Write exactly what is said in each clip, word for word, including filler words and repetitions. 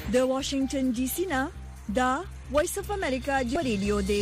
د واشنگټن ډي سي نه دا وایس اف امریکا ریډیو دی.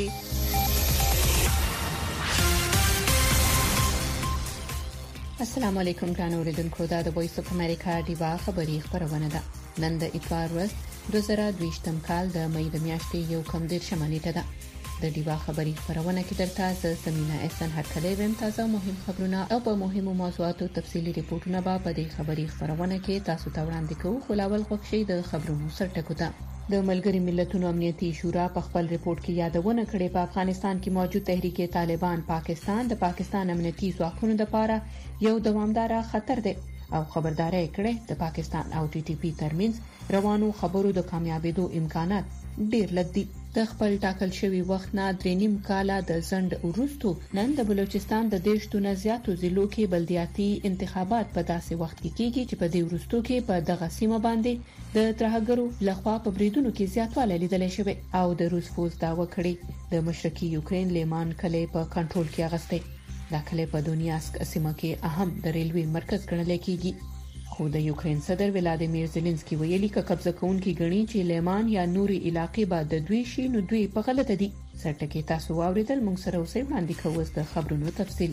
السلام علیکم ګرانو اوریدونکو، دا د وایس اف امریکا ډیوا خبری خبرونه ده. نن د اتوار ورځ دوه زره دوه کال د مې د میاشتې یو کم ډیر شمنیته ده. د ډیوا خبری خبرونه کې درته ز سمینا احسان هرکلی ویم. تازه مهم خبرونه او په مهمو موضوعاتو تفصیلی ریپورتونه به په دې خبری خبرونه کې تاسو ته وړاندې کوو. خلاول خوښي د خبرونو سرټکو ده. د ملګری ملتونو امنیتي شورا په خپل ریپورت کې یادونه کړې په افغانستان کې موجود تحریک طالبان پاکستان د پاکستان امنیتي ځواکونو لپاره یو دوامدار خطر دی او خبرداري کړې د پاکستان او ټي ټي پی ترمنځ روانو خبرو د کامیابیدو امکانات ډیر لږ دي. د خپل ټاکل شوی وخت نه درې نیم کاله د ځند وروسته نن د بلوچستان د دیشتونه زیاتو ضلعو کې بلدیاتي انتخابات په داسې وخت کې کیږي چې په دې وروسته کې په دغه سیمه باندې د ترهګرو لخوا په بریدونو کې زیاتوالی لیدل شوی او د روس فوز داوا کړی د مشرقي یوکرين لیمان کلی په کنټرول کې اغسته. دا کلی په دونیاسک سیمه کې اهم د ریلوي مرکز ګڼل کیږي. خو د یوکرين صدر ولادیمیر زيلنسکي ویلي ک قبضه کوونکي غني چې لیمان یا نوري علاقې بعد د دوی شي نو دوی په غلطه دي. سرټکی تاسو واوریدل، موږ سره اوسئ وړاندې کوو د خبرونو تفصیل.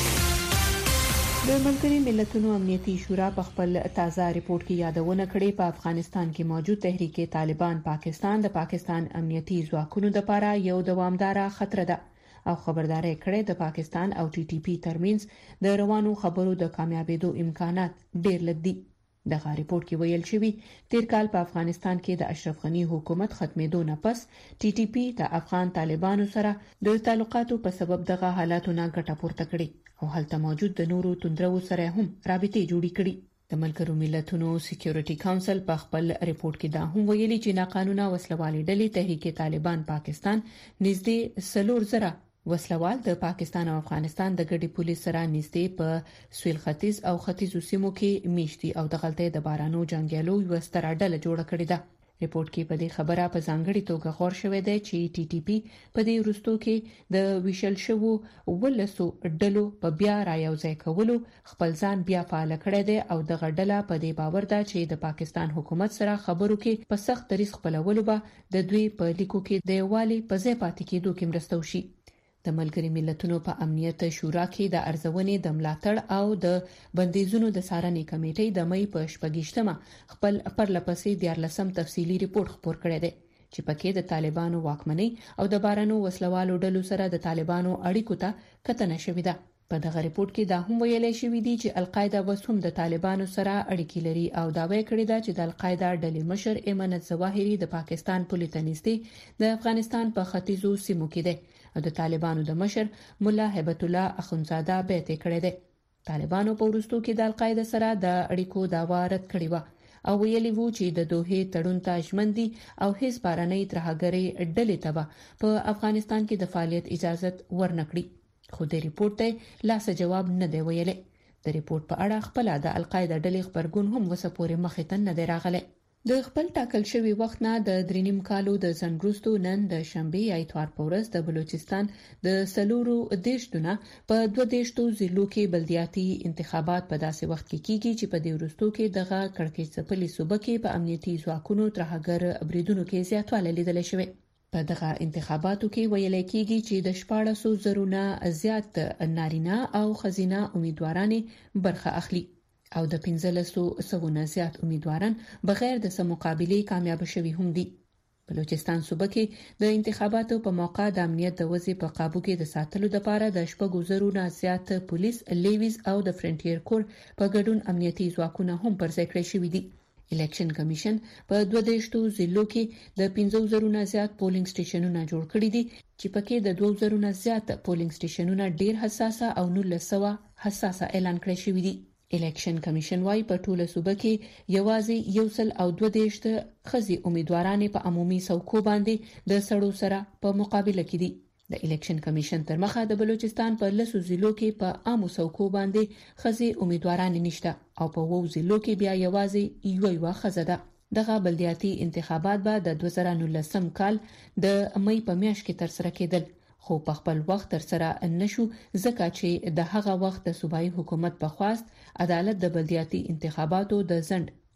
د ملګری ملتونو امنیتي شورا په خپل تازه ریپورت کې یادونه کړې په افغانستان کې موجود تحریک طالبان پاکستان د پاکستان امنیتي ځواکونو لپاره یو دوامدار خطر ده او خبرداري کړې د پاکستان او ټي ټي پی ترمنځ د روانو خبرو د کامیابیدو امکانات ډیر لږ دي. دغه ریپورت کې ویل شوی تیر کال په افغانستان کې د اشرف غنی حکومت ختمېدو نه پس ټي ټي پی د افغان طالبانو سره د تعلقاتو په سبب دغه حالاتونه ګټه پورته کړې او هلته موجود د نورو توندرو سره هم رابطې جوړې کړې. د ملګرو ملتونو سکیورټي کونسل په خپل ریپورت کې دا هم ویلي چې ناقانونه وسلوالې ډلې تحریک طالبان پاکستان نږدې سلور زره وسلوال د پاکستان او افغانستان د ګډي پولیس سره نږدې په سویل ختیځ او ختیځو سیمو کې میشتي او د غلطۍ د بارانو جنگیالو یو ستر ډله جوړه کړې ده. ریپورت کې په دې خبره په ځانګړي توګه غور شوی دی چې ټي ټي پی په دې وروستو کې د ویشل شوو ولسو ډلو په بیا رايوځای کولو خپل ځان بیا فعال کړی دی او د غډله په دې باور ده چې د پاکستان حکومت سره خبرو کې په سخت طریق خپلولو به د دوی په لیکو کې د یووالي په ځای پاتې کېدو کې مرسته وشي. د ملګری ملتونو په امنیت شورا کې د ارزونې د ملاتړ او د بندیزونو د څارنې کمیټې د مې په شپږشتمه خپل پرلپسې دیارلسم تفصیلی ریپورت خپور کړی دی چې پکې د طالبانو واکمنۍ او د بارانو وسلوالو ډلو سره د طالبانو اړیکو ته کتنه شوې ده. په دغه ریپورت کې دا هم ویل شوی دی چې القاعده وسوم د طالبانو سره اړیکې لري او داوی کړی دا چې د القاعده ډلې مشر ایمن الظواهری د پاکستان پولیس نږدې د افغانستان په ختیځو سیمو کې دی او د طالبانو د مشر مولا هیبت الله اخونزاده بیعت کړی دی. طالبانو په وروستو کې د القاعده سره د اړیکو داوا رد کړی و او ویلي وو چې د دوه تړون ته ژمن دي او هیڅ بارنۍ ترهګرۍ ډلې ته په افغانستان کې د فعالیت اجازه ورنکړي. خو د ریپورت ته لاس جواب نه دی ویلي. د ریپورت په اړه خپل د القاعده ډلې خبرګون هم وسپورې مخې ته نه دی راغلی. د خپل ټاکل شوی وخت نه د درینیم کالو د زنګروستو نن د شنبه یا اتوار په ورځ د بلوچستان د سلورو دیشتونه په دوه دیشتو ضلعو کې بلدیاتي انتخابات په داسې وخت کې کیږي چې په دې وروستو کې دغه کړکېچ څپلي صوبه کې په امنیتي ځواکونو ترهګر بریدونو کې زیاتوالی لیدل شوی. په دغه انتخاباتو کې ویل کېږي چې د شپاړسو زرو نه زیات نارینه او ښځینه امیدوارانې برخه اخلي او د پنځلسو سوو نه زیات امیدواران بغیر د سم مقابله کامیاب شوي هم دي. بلوچستان صوبه کې د انتخاباتو په موقع د امنیت د وضع په قابو کې د ساتلو لپاره د شپږو زرو نه زیات پولیس، لیویز او د فرنټیر کور په ګډون امنیتي ځواکونه هم پر ځای کړی شوي دي. الیکشن کمیشن په دوه دیشتو ضلعو کې د پنځو زرو نه زیات پولینګ سټیشنونه جوړ کړي دي چې پکې د دوه زرو نه زیات پولینګ سټیشنونه ډیر حساسه او نولس سوه حساسه اعلان کړي شوي دي. الیکشن کمیشن وايي په ټوله صوبه کې یوازې یو سل او دوه دیشت ښځې امیدوارانې په عمومي څوکو باندې د سړو سره په مقابله کې دي. د الیکشن کمیشن تر مخه د بلوچستان په لسو ضلعو کې په عامو څوکو باندې ښځې امیدوارانې نشته او په وو ضلعو کې بیا یوازې یو یو ښځه ده. دغه بلدیاتي انتخابات به د دوه زره نولسم کال د مې په میاشت کې ترسره کېدل خو په خپل وخت ترسره نشو ځکه چې د هغه وخت د صوبایي حکومت په خواست عدالت د بلدیاتي انتخاباتو د ځنډ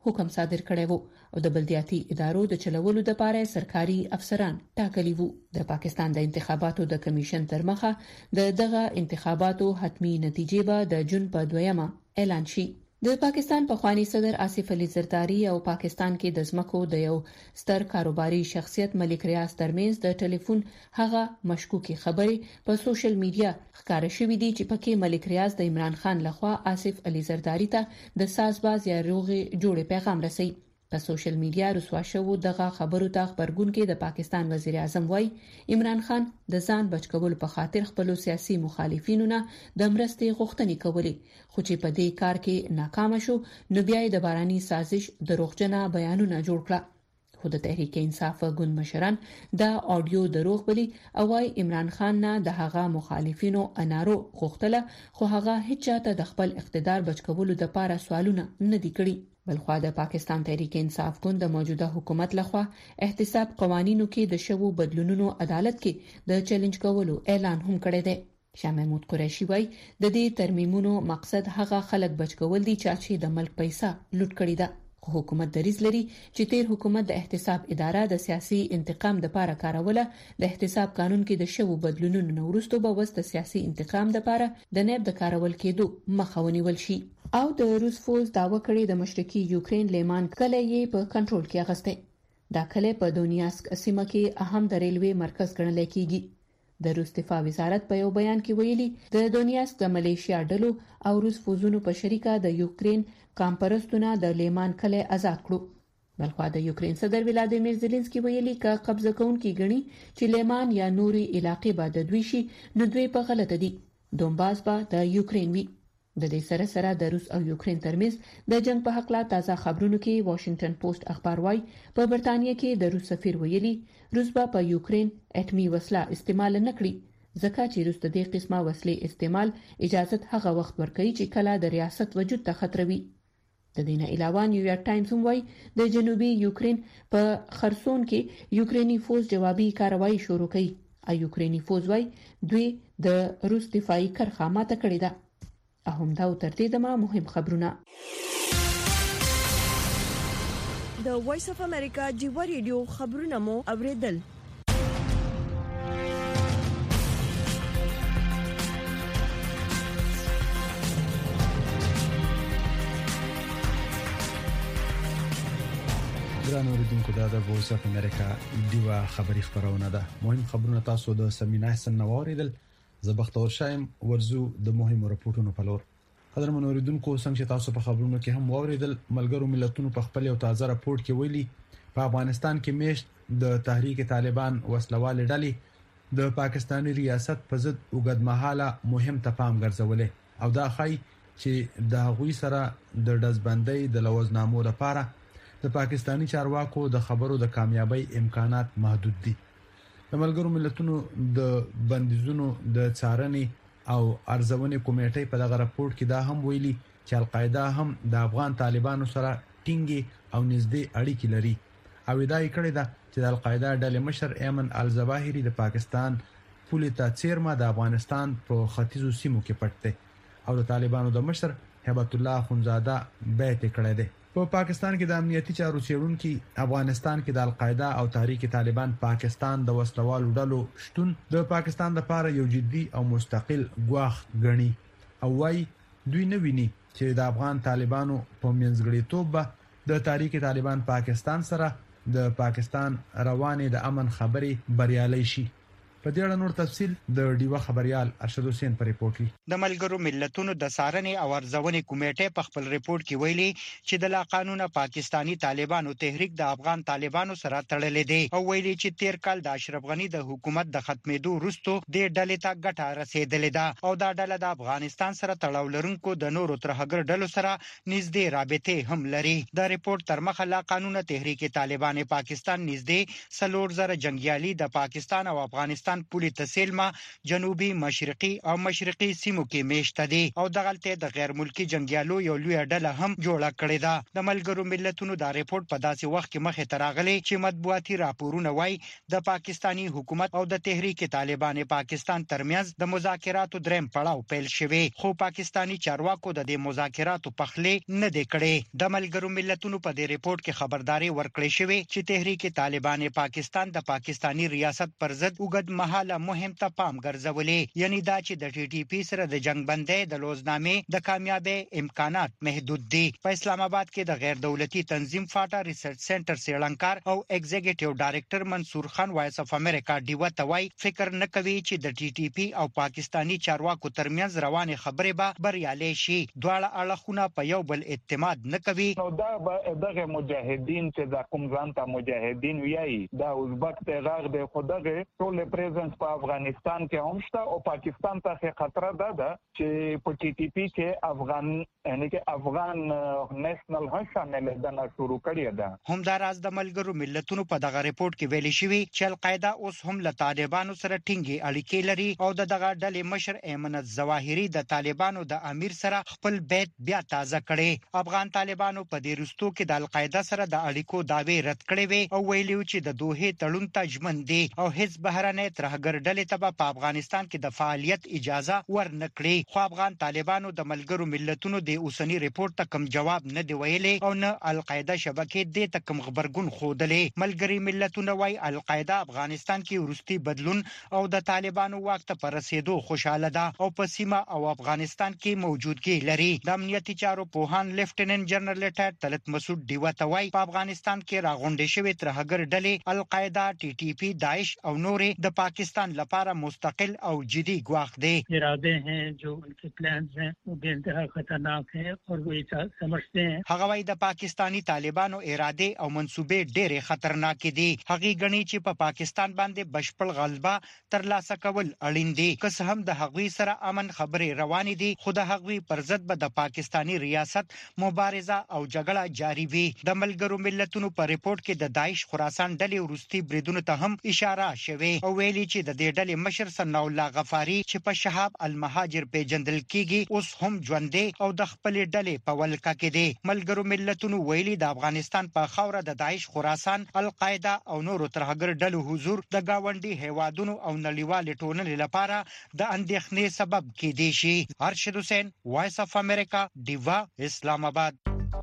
حکم صادر کړی وو او د بلدیاتي ادارو د چلولو لپاره سرکاري افسران ټاکلي وو. د پاکستان د انتخاباتو د کمیشن تر مخه د دغه انتخاباتو حتمی نتیجې به د جون په دویمه اعلان شي. د پاکستان پخوانی صدر آصف علي زرداری او پاکستان کې د ځمکو د یو ستر کاروباري شخصیت ملک ریاض ترمنځ د ټلیفون هغه مشکوکي خبرې په سوشل میډیا ښکاره شوې دي چې پکې ملک ریاض د عمران خان لخوا آصف علي زرداری ته د سازباز یا روغي جوړې پیغام رسي. په سوشل میډیا رسوا شوو دغه خبرو ته خبرګون کې د پاکستان وزیر اعظم وای عمران خان د ځان بچ کول په خاطر خپل سیاسي مخالفینو نه د مرستې غوښتنې کولې، خو چې په دې کار کې ناکام شو نو بیا د باراني سازش دروغجنه بیانونه جوړ کړل. خو د تحریک انصاف ګوند مشران دا آډیو دروغ بلی او وايي عمران خان نه د هغه مخالفینو انارو غوښتله، خو هغه هیڅ چاته د خپل اقتدار بچ کولو لپاره سوالونه نه دي کړی. بلخوا د پاکستان تحریک انصاف ګوند د موجوده حکومت لخوا احتساب قوانینو کې د شوو بدلونونو عدالت کې د چیلنج کولو اعلان هم کړی دی. شاه محمود قریشي وای د دې ترمیمونو مقصد هغه خلک بچ کول دي چې د ملک پیسې لوټ کړي ده. خو حکومت دریځ لري چې تیر حکومت د احتساب اداره د سیاسي انتقام لپاره کاروله. د احتساب قانون کې د شوو بدلونونو نورستو به وسته سیاسي انتقام لپاره د نیب د کارول کېدو مخه ونیول شي. او د روس فوز داوا کړی د مشرقي یوکرين لیمان کله یې په کنټرول کې اغسته. دا کله په دونیاسک سیمه کې اهم د ریلوي مرکز ګڼل کېږي. د روس دفاع وزارت په یو بیان کې ویلي د دونیاسک د ملیشیا ډلو او روس فوزونو په شریکه د یوکرين کامپرستونه د لیمان کله آزاد کړو. بلخوا د یوکرين صدر ولادیمیر زيلنسکي ویلي ک قبضه کوونکي غني چې لیمان یا نوري علاقې به د دوی شي نو دوی په غلطه دي. دونباس به د یوکرين وي. د دې سره سره د روس او یوکرين ترمنځ د جنگ په حق لا تازه خبرونو کې واشنگټن پوسټ اخبار وايي په برتانیې کې د روس سفیر ویلي روس به په یوکرين اټمي وسله استعمال نه کړي، ځکه چې روس د دې قسمه وسلې استعمال اجازه هغه وخت ورکوي چې کله د ریاست وجود ته خطر وي. د دې نه علاوه نیویارک ټایمز هم وايي د جنوبي یوکرين په خرسون کې یوکريني فوج جوابي کاروایی شروع کړي. ا یوکريني فوج وايي دوی د روس دفاعي کرښه ماته کړې ده. اهم دا ترتیب دمه مهم خبرونه. د وایس اف امریکا جیو ریډیو خبرونه مو اوریدل. ګران اوریدونکو دا د وایس اف امریکا دیوا خبری خبرونه ده. مهم خبرونه تاسو د سمینا حسن نواریدل. زبختور شایم ورزو د مهمو راپورټونو په لور. قدرمن اوریدونکو څنګه چې تاسو په خبرونو کې هم واوریدل ملګرو ملتونو په خپل یو تازه راپورټ کې ویلي په افغانستان کې میشت د تحریک طالبان وسلواله ډلې د پاکستاني ریاست په ضد وګدمحاله مهم تفاهم ګرځولې او دا خای چې د هغوی سره د دزبندۍ د لوزنامو لپاره د پاکستاني چارواکو د خبرو د کامیابی امکانات محدود دي. د ملګرو ملتونو د بندیزونو د څارنې او ارزونې کمیټې په دغه راپورټ کې دا هم ویلي چې القاعده هم د افغان طالبانو سره ټینګي او نږدې اړیکې لري او دا یې کړی ده چې د القاعده ډلې مشر ایمن الظواهری د پاکستان پولیس ته چیرمه د افغانستان په ختیځو سیمو کې پټ دی او د طالبانو د مشر هبت الله خونزاده بیعت کړی دی. په پاکستان کې د امنیتي چارو چیرونکو افغانستان کې د القاعده او تحریک طالبان پاکستان د وسلوالو ډلو شتون د پاکستان لپاره یو جدي او مستقل ګواښ ګڼي او وايي دوی نه ویني چې د افغان طالبانو په منځګړیتوب د تحریک طالبان پاکستان سره د پاکستان روانې د امن خبرې بریالي شي. په دې اړه نور تفصیل د ډیوا خبريال ارشد حسین پر ریپورت کې. د ملګرو ملتونو د څارنې او ارزونې کمیټې په خپل ریپورت کې ویلي چې د لا قانون پاکستانی طالبانو تحریک د افغان طالبانو سره تړلې دي او ویلي چې تیر کال د اشرف غنی د حکومت د ختمېدو وروسته د ډلې ته ګټه رسیدلې ده او دا ډله د افغانستان سره تړاو لرونکو د نورو ترهګر ډلو سره نږدې رابطې هم لري. د ریپورت تر مخه لا قانون تحریک طالبان پاکستان نږدې څلور زره جنگیالي د پاکستان او افغانستان پاکستان پولي تسهیلما جنوبي مشرقي او مشرقي سیمو کې میشته دي او دغلته د غیر ملکی جنگیالو یو لوی ډله هم جوړه کړې ده د ملګرو ملتونو دا ریپورت په داسې وخت کې مخه تراغلي چې مطبوعاتي راپورونه وایي د پاکستانی حکومت او د تحریک طالبان پاکستان ترمنځ د مذاکراتو دریم پړاو پیل شوی خو پاکستانی چارواکو د دې مذاکراتو پخلې نه دی کړې د ملګرو ملتونو په دې ریپورت کې خبرداري ورکړې شوې چې تحریک طالبان پاکستان د پاکستانی ریاست پر ضد وګد مهاله مهم ته پام ګرځولې یعنی دا چې د ټي ټي پی سره د جنگ بندۍ د لوزنامې د کامیابی امکانات محدود دي په اسلام آباد کې د غیر دولتي تنظیم فاټا ریسرچ سنټر سیلانکار او ایگزیکټیو ډایریکټر منصور خان وایس اف امریکا ډیو توای فکر نه کوي چې د ټي ټي پی او پاکستانی چارواکو ترمنځ روانه خبرې به بریالي شي دواړه اړخونه په یو بل اعتماد نه کوي نو دا دغه مجاهدین چې د کوم ځان ته مجاهدین ویایي دا ازبک ته راغ دی خو دغه ټول پریزنس په افغانستان کې هم شته او پاکستان ته خطر ده چې په ټي ټي پی کې افغان یعنی کې افغان نېشنل هشامل دنه شروع کړی ده همداراز د ملګرو ملتونو په دغه ریپورت کې ویلي شوی چې القاعده اوس هم له طالبانو سره ټینګي اړیکې لري او د دغه ډلې مشر ایمن الظواهری د طالبانو د امیر سره خپل بیت بیا تازه کړي افغان طالبانو په دې رستو کې د القاعده سره د اړیکو داوی رد کړي وي او ویلي چې د دوه تړون ته ژمن دي او هیڅ بهرنۍ ترهګر ډلې ته په افغانستان کې د فعالیت اجازه ورنکړي خو افغان طالبانو د ملګرو ملتونو د اوسنی ریپورت ته کوم جواب نه دی ویلي او نه القاعده شبکې دې ته کوم خبرګون خوده ملګری ملتونه وايي القاعده افغانستان کې ورستي بدلون او د طالبانو واک ته پرسیدو خوشاله ده او په سیمه او افغانستان کې موجودګي لري د امنیتي چارو پوهان لیفټیننټ جنرال لیټر طلعت مسعود دیوه توای په افغانستان کې راغونډې شوې ترهګر ډلې القاعده ټي ټي پی داعش او نورې د پاکستان لپاره مستقل او جدي ګواښ دي اراده ہیں جو ان کے پلانز ہیں وہ بے انتہا خطرناک ہیں اور وہ سمجھتے ہیں هغه وايي د پاکستانی طالبانو اراده او منسوبې ډېرې خطرناک دي هغه غني چې په پاکستان باندې بشپړ غلبه ترلاسه کول اړین دي که هم د هغوی سره امن خبرې روانې دي خو د هغوی پر ضد به د پاکستانی ریاست مبارزه او جګړه جاری وي د ملګرو ملتونو په ریپورت کې د داعش خراسان ډلې ورستي بریدونو ته هم اشاره شوه او ویلي چې د دې ډلې مشر ثنا الله غفاری چې په شهاب المهاجر پیژندل کیږي اوس هم ژوندې او د خپل ډلې په ولکه کې دي ملګرو ملتونو ویلي د افغانستان په خاوره د داعش خراسان القاعده او نورو ترهګر ډلو حضور د گاونډي هیوادونو او نړیوال ټولنې لپاره د اندېښنې سبب کېدی شي ارشد حسین وایس اف امریکا دیوا اسلام آباد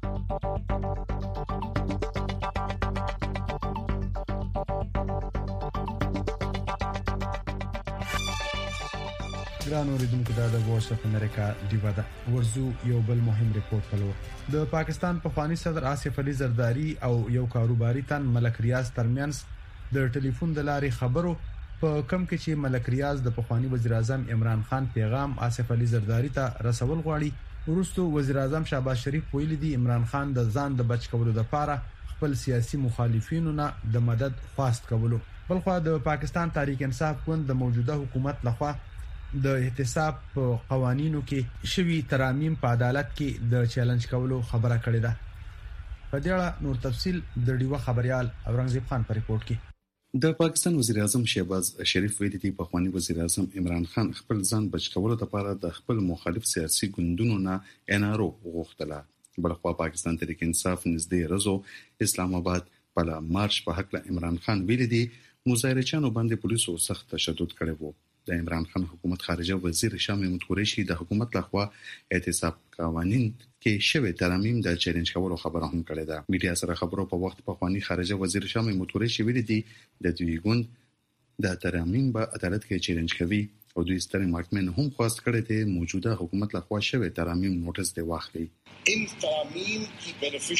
ګران اوریدونکو دا د وایس اف امریکا دیوا ده ورزو یو بل مهم ریپورت پلو د پاکستان پخوانی صدر آصف علي زرداری او یو کاروباري تن ملک ریاض ترمنځ د ټلیفون د لارې خبرو په کم کې چې ملک ریاض د پخوانی وزیر اعظم عمران خان پیغام آصف علي زرداری ته رسول غواړي ورستو وزیر اعظم شهباز شریف ویلي دی عمران خان د ځان د بچ کولو لپاره خپل سیاسي مخالفینو نه د مدد خواست کولو بلخو د پاکستان تحریک انصاف ګوند د موجوده حکومت لخوا د احتساب قوانینو کې شوی ترامیم په عدالت کې د چیلنج کولو خبره کړې ده په دې اړه نور تفصيل د ډیوه خبريال اورنګزیب خان په ریپورت کې د پاکستان وزیر اعظم شهباز شریف ویلي دی په خواني وزیر اعظم عمران خان خپل ځان بچ کولو لپاره د خپل مخالف سیاسي ګوندونو نه انارو غوښتله بلخو پاکستان تحریک انصاف نږدې رزو اسلام آباد په مارچ په حق له عمران خان ویلي دی مظاهرچیانو باندې پولیسو سخت تشدد کړی وو د عمران خان حکومت خارجه وزیر شاه محمود قریشي د حکومت لخوا احتساب قوانین کې شوی ترامیم د چیلنج کولو خبره هم کړې ده میډیا سره خبرو په وخت په خواني خارجه وزیر شاه محمود قریشي ویلي دی د دوی ګوند د ترامیم په عدالت کې چیلنج کوي او دوی ستر محکمې هم خواست کړی دی موجوده حکومت لخوا شوی ترامیم نوټس دی واخلي ان ترامیم کی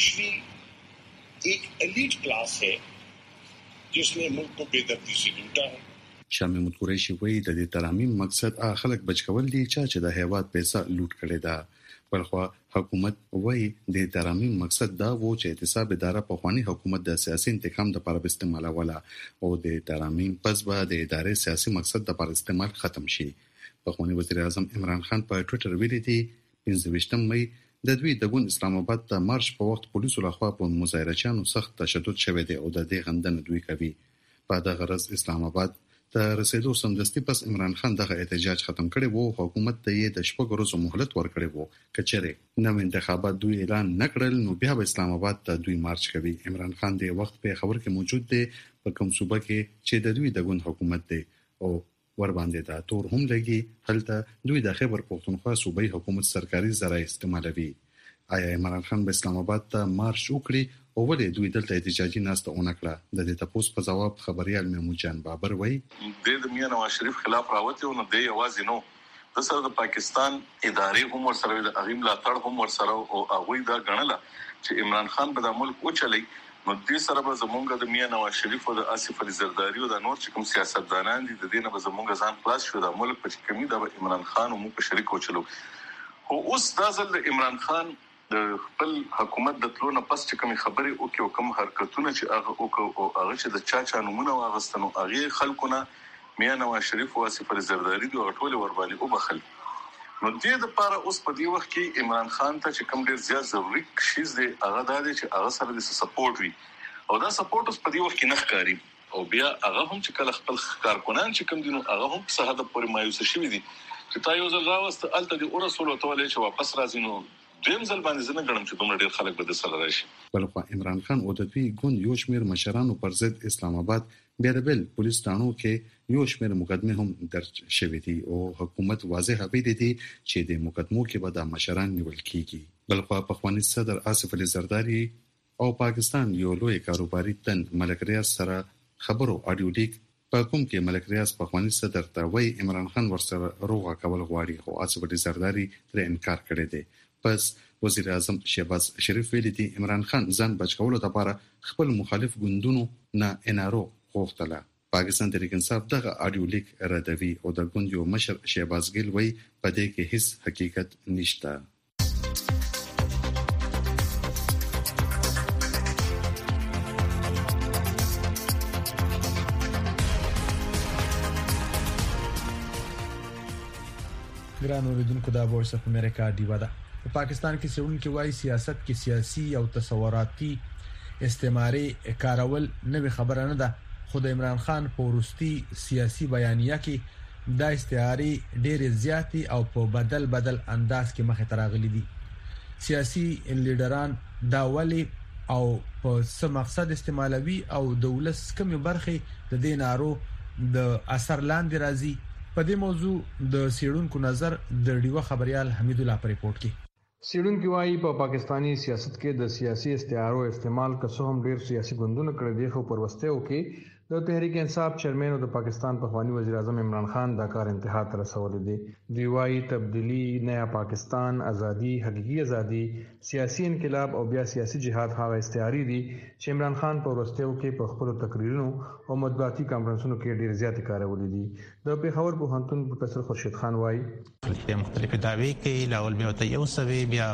بینیفیشری ایک الیٹ کلاس ہے جس نے ملک کو بے دردی سے لوٹا ہے شاه محمود قریشي وایي د دې ترامیم مقصد هغه خلک بچ کول دي چې د هیواد پیسې لوټ کړي ده بلخو حکومت وایي د ترامیم مقصد دا و چې احتساب اداره په خواني حکومت د سیاسي انتقام لپاره استعمال ولا او د ترامیم پس به د ادارې سیاسي مقصد لپاره استعمال ختم شي په خواني وزیر اعظم عمران خان په ټوئیټر ویلي دی پنځه ویشتم مې د دوی د ګوند اسلام آباد ته مارچ په وخت پولیسو لخوا په مظاهرچیانو سخت تشدد شوه دی او د دې غندنه دوی کوي په دغه غرض اسلام آباد د رسیدو سمدستي پس عمران خان دغه احتجاج ختم کړي وو. حکومت ته یې د شپږ ورځو مهلت ورکړی وو. کچره نو انتخابات دوی اعلان نکړل نو بیا به اسلام آباد ته دوی مارچ کوي. عمران خان د وخت په خبر کې موجود دی په کوم صوبه کې چې د دوی د ګوند حکومت دی او ور باندې دا تور هم لګي. هلته دوی د خیبر پختونخوا صوبایي حکومت سرکاري ذرایع استعمالوي. آیا عمران خان به اسلام آباد ته مارچ وکړي او ولې دوی دلته احتجاجي ناسته اونکړه؟ د دې تاسو په جواب خبريال محمود جان بابر وایي د میاں نواز شریف خلاف راوته او نو د یوازې نو د سره د پاکستان ادارې هم ور سره د اغیم لا تړ هم ور سره او هغه دا غنله چې عمران خان به د ملک او چلی نو د سره به زمونږ د میاں نواز شریف او د آصف علي زرداری او د نور چې کوم سیاستدانان دي د دینه به زمونږ ځان خلاص شو د ملک په کمی د عمران خان او مو په شریک او چلو خو اوس دا ځل د عمران خان د خپل حکومت د تلونه پس چې کوم خبري او کې کوم حرکتونه چې هغه او هغه چې د چا چا نمونه واغستنو هغه خلکونه میاں نواز شریف او آصف علي زرداری دوه ټول ور باندې او بخل نو دې د لپاره اوس په دې وخت کې عمران خان ته چې کوم ډیر زیات ضروري شیز دی هغه د دې چې هغه سره د سپورټ وي او دا سپورټ اوس په دې وخت کې نه ښکاري او بیا هغه هم چې کله خپل کارکونان چې کوم دینو هغه هم په هدا پورې مایوس شوي دي چې تا یو ځل راوست الته د اورسولو تولې چې واپس راځي نو دیم ځل باندې زنه غړم چې دومره ډیر خلک به د سره راشي. بلخو عمران خان او د دوی ګوند یو شمېر مشرانو پر ضد اسلام آباد بیا د بل پولیس ټانو کې یو شمېر مقدمه هم درج شوې دي او حکومت واضح هبې دي چې د مقدمو کې به د مشران نیول کیږي. بلخو په خواني صدر آصف علي زرداری او پاکستان یو لوی کاروباري تن ملک ریاض سره خبرو اډیو لیک په کوم کې ملک ریاض په خواني صدر ته وای عمران خان ورسره روغه کول غواړي خو آصف علي زرداری تر انکار کړی دی. پس وزیر اعظم شهباز شریف ویلي دي عمران خان ځان بچ کولو لپاره خپل مخالف ګوندونو نه انارو غوښتله. پاکستان تحریک انصاف دغه اډیو لیک ردوي او د ګوند یو مشر شهباز ګل وایي په دې کې هیڅ حقیقت نشته. ګران اوریدونکو دا وایس اف امریکا دیوا ده. په پاکستان کې څېړونکو وايي سیاست کې سیاسي او تصوراتي استعماري کارول نوې خبره نه ده خو د عمران خان په ورستي سیاسي بیانیه کې دا استعاري ډېر زیاتی او په بدل بدل انداز کې مخه تراغلي دي. سیاسي لیډران دا ولي او په څه مقصد استعمالوي او دولت کوم برخه د دینارو د اثر لاندې راځي. په دې موضوع د سیړونکو نظر د ډیوه خبريال حمید الله پر ریپورت کې سیړونکو وايي په پاکستانی سیاست کې د سیاسي استعارو استعمال که هم ډیر سیاسي ګوندونه کړی دی خو پروستیو کې د تحریک انصاف چیرمن او د پاکستان پخوانی وزیر اعظم عمران خان دا کار انتها ته رسولې دي. دی وايي تبدیلی نیا پاکستان ازادي حقيقي ازادي سیاسي انقلاب او بیا سیاسي جهاد هغه استعاری دي چې عمران خان په ورستیو کې په خپل تقریرونو او مطبوعاتي کانفرنسونو کې ډیر زیات کارولې دي. د پیښور پوهنتون پروفیسور خورشید خان وايي مختلف دعوی کې لاول به ته یو سوي بیا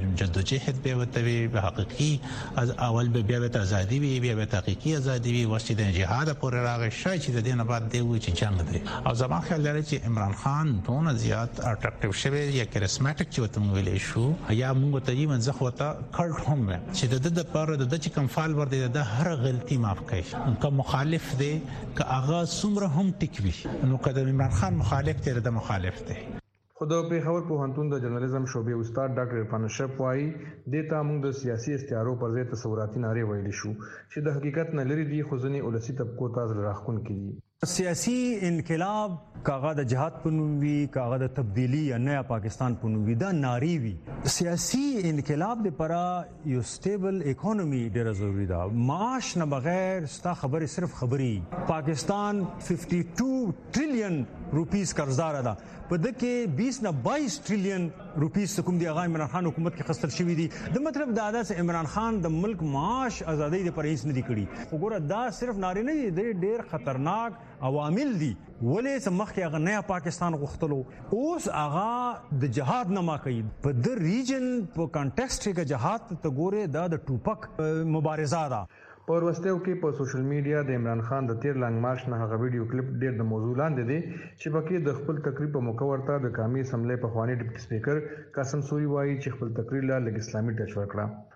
جدوجہد به وته به حقيقي از اول به بیا ته ازادي وي بیا به حقيقي ازادي وي ورسته د جهاد پورې راغی شای چې د دینه بعد دی و چې جنگ دی او زما خیال لري چې عمران خان دونه زیات اټریکټیو شوی یا کریسماتیک چې وته ویلې شو یا موږ ته یې منځخ وته کړ هم چې د د پر د چې کوم فعال ور دي د هر غلطي معاف کوي کوم مخالف دی که هغه څومره هم ټیکوي نو کله عمران خان مخالف دی د مخالف دی. خود په خبر پوهنتون د جرنالیزم شعبې استاد ډاکټر عرفان اشرف وايي د تامون د سیاسي استعارو پر ضد تصوراتي ناره ویل شو چې د حقیقت نه لري دي خو ځنې ولسی طبقو تاسو راخون کړي. سیاسی انقلاب کاغه د جهاد پنووي کاغه د تبدیلی یا نیا پاکستان پنووي دا ناری وی سیاسی انقلاب د پرا یو سټیبل اکانومي ډیره ضروری ده. معاش نه بغیر ستا خبره صرف خبري. پاکستان بائیس ټریلیون روپیس قرضدار ده په دغه بیس نه بائیس ټریلیون روپیس کوم دی هغه عمران خان حکومت کې خستل شوی دي. د مطلب دا ده چې عمران خان د ملک معاش ازادي د پرهیز نه دی کړی. وګوره دا صرف ناری نه دی ډیر خطرناک عوامل دي. ولې سمخ کې هغه نیا پاکستان غوښتلو اوس هغه د جهاد نه ما کوي په د ریجن په کانټیکسټ کې جهاد ته ګوره دا د ټوپک مبارزه ده. په ورستیو کې په سوشل میډیا د عمران خان د تیر لنګ مارچ نه هغه ویډیو کلیپ ډیر د موضوع لاندې دی چې پکې د خپل تقریر په موقع ورته د قومي اسمبلی په خواني ډیپټي سپیکر قاسم سوري وایي چې خپل تقریر لا لګ اسلامي ټچ ورکړه.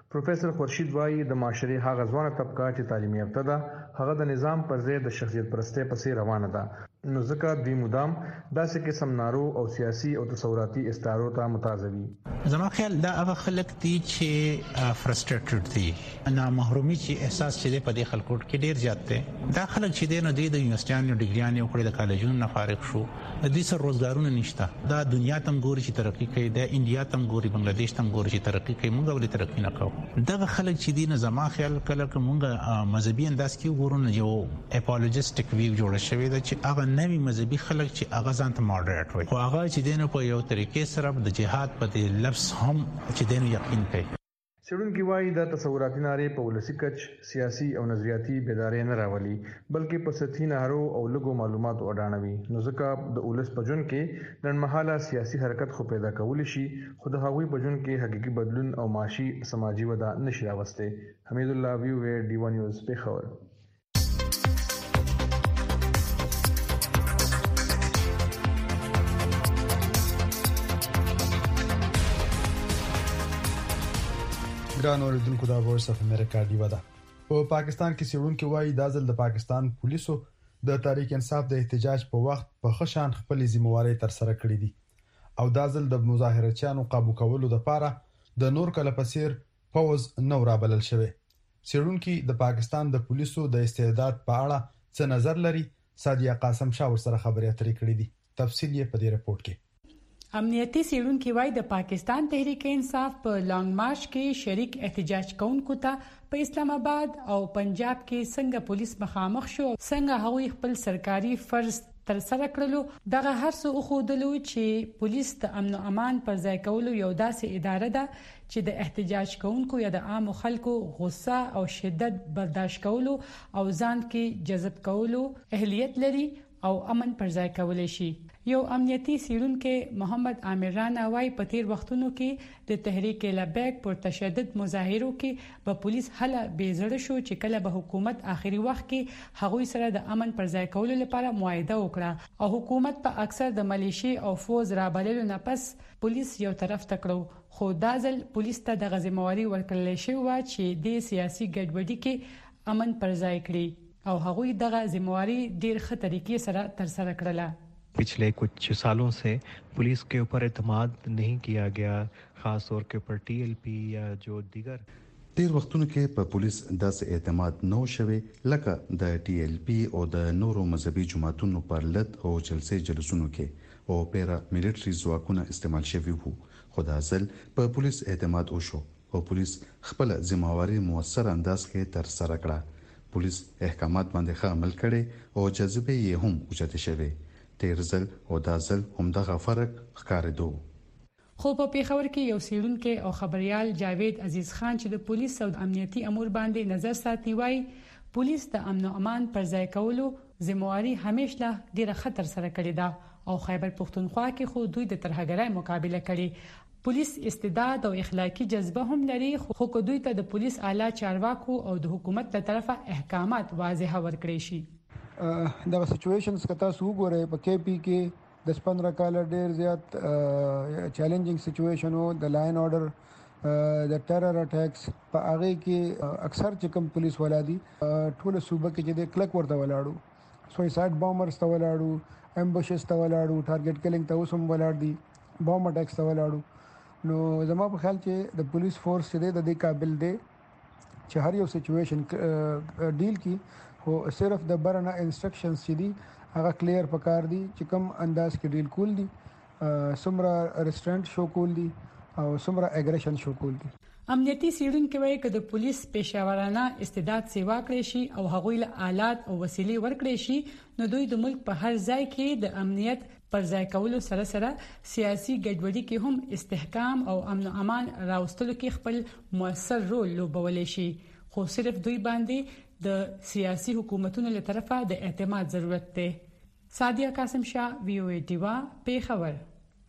پروفیسور خورشید وایي د معاشري هغه ځوانه طبقه چې تعلیم یافته ده هغه د نظام پر ضد د شخصیت پرستۍ پسې روانه ده نو ځکه دوی مدام داسې قسم نارو او سیاسي او تصوراتي استعارو ته متازوي. زما خیال دا هغه خلک دي چې فرستریټډ دي نه محرومي چې احساس چې په دې خلکو کې ډیر زیات دي. دا خلک چې دي نو د یونیورسيټانو ډیګریانې او د کالجونو نه فارغ شو د دې سره روزګارونه نشته. دا دنیا تم ګوري چې ترقی کوي د انډیا تم ګوري بنگلاديش تم ګوري چې ترقی کوي موږ ولې ترقی نه کوو. دغه خلک چې دي نه زما خیال کله کومه مذهبي انداز کې وګورو یو اپولوجیسټک ویو جوړ شوی دی چې هغه نوی مذهبي خلک چې هغه ځان ته ماډریټ وي خو هغه چې دینه په یو طریقې سره د جهاد په دې لفظ هم چې دینه یقین کوي. څېړونکي وایي دا تصوراتي نارې په ولسي کچ سیاسي او نظریاتي بیداري نه راولي بلکې په سطحي نهرو او لږو معلوماتو اډانوي نو ځکه د ولس په ژوند کې لنډمهاله سیاسي حرکت خو پیدا کولی شي خو د هغوی په ژوند کې حقيقي بدلون او معاشي سماجي وده نشي راوستي. حمید الله ویو ډي وان نیوز پیښور. ګران اوریدونکو د وایس اف امریکا دی ودا په پاکستان کې سیړونکو وایي د ځل د پاکستان پولیسو د تحریک انصاف د احتجاج په وخت په خشان خپل ذمہواری تر سره کړې دي او د ځل د مظاهرچیانو قابو کولو لپاره د نور کله پسیر پوز نو رابلل شوی. سیړونکو د پاکستان د پولیسو د استعداد په اړه څه نظر لري سادیه قاسم شاه ور سره خبرې اترې کړې دي. تفصیل یې په دې رپورت کې. امنیتي سیړونکو وایي د پاکستان تحریک انصاف په لانګ مارچ کې شریک احتجاج کوونکو ته په اسلام آباد او پنجاب کې څنګه پولیس مخامخ شو څنګه هغوی خپل سرکاري فرض تر سره کړلو دغه هر څه خودلو چې پولیس د امن او امان پر ځای کولو یو داسې اداره ده چې د احتجاج کوونکو یا د عام خلکو غصه او شدت برداشت کولو او ځان کې جذب کولو اهلیت لري او امن پر ځای کولای شي. یو امنیتي سیړونکو محمد عامر رانا وايي په تیر وختونو کې د تحریک لبیک پر تشدد مظاهرو کې به پولیس هله بیزړه شو چې کله به حکومت آخري وخت کې هغوی سره د امن پر ځای کولو لپاره معاهده وکړه او حکومت په اکثر د ملیشي او فوز رابللو نه پس پولیس یو طرف تکړو خو دازل پولیس ته د غزمواري ورکړل شوی و چې د سیاسي ګډوډي کې امن پر ځای کړي او هغوی دغه ذمہواری ډیر ښه طریقې سره تر سره کړله. पिछले कुछ सालों से पुलिस के ऊपर एतमाद नहीं किया गया खास तौर के ऊपर टीएलपी या जो दीगर تیر وختونو کې په پولیس داسې اعتماد نو شوی لکه د ټي ایل پی او د نورو مذهبي جماعتونو پر لټ او جلسې جلسونو کې او پیرا ملټري ځواکونه استعمال شوی وو خو د اصل په پولیس اعتماد وشو او پولیس خپل ذمہواری موثر انداز کې تر سره کړه. پولیس احکامات باندې ښه عمل کړي او جذبه یې هم اوچته شوی. تیرزل او دازل هم دغه فرق ښکارېدو. خو په پیښور کې یو سیړونکو او خبريال جاوید عزیز خان چې د پولیس او امنیتي امور باندې نظر ساتي وایي پولیس د امن او امان پر ځای کولو ذمہواری همیشه ډیره خطر سره کړې ده او خیبر پختونخوا کې خو دوی د ترهګرۍ مقابله کړي. پولیس استعداد او اخلاقی جذبه هم لري خو کو دوی ته د پولیس اعلی چارواکو او د حکومت له طرفه احکامات واضح ورکړي شي. دا سچويشنز کته سو غره په کې پی کې دس پندرہ کال ډیر زیات چیلنجینګ سچويشن وو د لاین اورډر د ټیرر اٹیکس په هغه کې اکثر چې کوم پولیس ولادي ټول صوبه کې چې د کلک ورته ولاړو سویساید بامرز ته ولاړو امبشز ته ولاړو ټارګټ کلینګ ته وسم ولاړ دي بام اٹیکس ته ولاړو نو زما په خیال چې د پولیس فورس چې د دې قابل دی چې هر یو سچويشن ډیل کی خو صرف د برنه انسټرکشنز چې دي هغه کلیر پکار دي چې کوم انداز کې ډیل کول دي سمره ریسټرنټ شو کول دي او سمره اګریشن شو کول دي. امنیتي سیړونکو وایي چې د پولیس پېښورانه استعداد سیوا کړی شي او هغوی له آلات او وسیلې ورکړي شي نو دوی د ملک په هر ځای کې د امنیت پر ځای کولو سره سره سیاسي ګډوډي کې هم استحکام او امن او امان راوستلو کې خپل موثر رول لوبولی شي خو صرف دوی باندې د سیاسي حکومتونو له طرفه د اعتماد ضرورت دی. سادیه قاسم شاه وی او ای دیوا پیښور.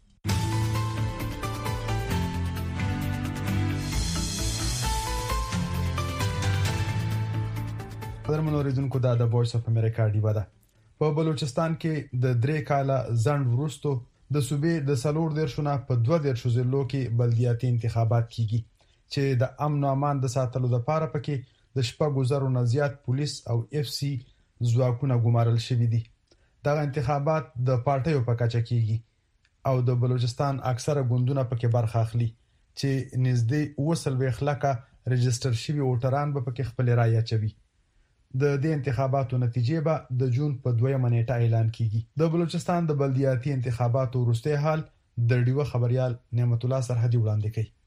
قدرمن اوریدونکو دا د وایس اف امریکا دیوا ده. په بلوچستان کې د درې کاله ځند وروسته د صوبې د سلور دیرشونه په دوه دیرشو ضلعو کې بلدیاتي انتخابات کیږي. چې د امن او امان د ساتلو لپاره پکې د شپږ زرو نه زیات پولیس او اف سی ځواکونه ګمارل شوي دي. دغه انتخابات د پارټیو په کچه کیږي او د بلوچستان اکثره ګوندونه پکې برخه اخلي چې نږدې وصل وخلکه ريجستر شوي ووټران به پکې خپل رائے اچوي. د دې انتخاباتو نتیجې به د جون په دویمه نیټه اعلان کیږي. د بلوچستان د بلدیاتي انتخاباتو وروسته حال د ډیوه خبريال نعمت الله سرحدي وړاندې کوي.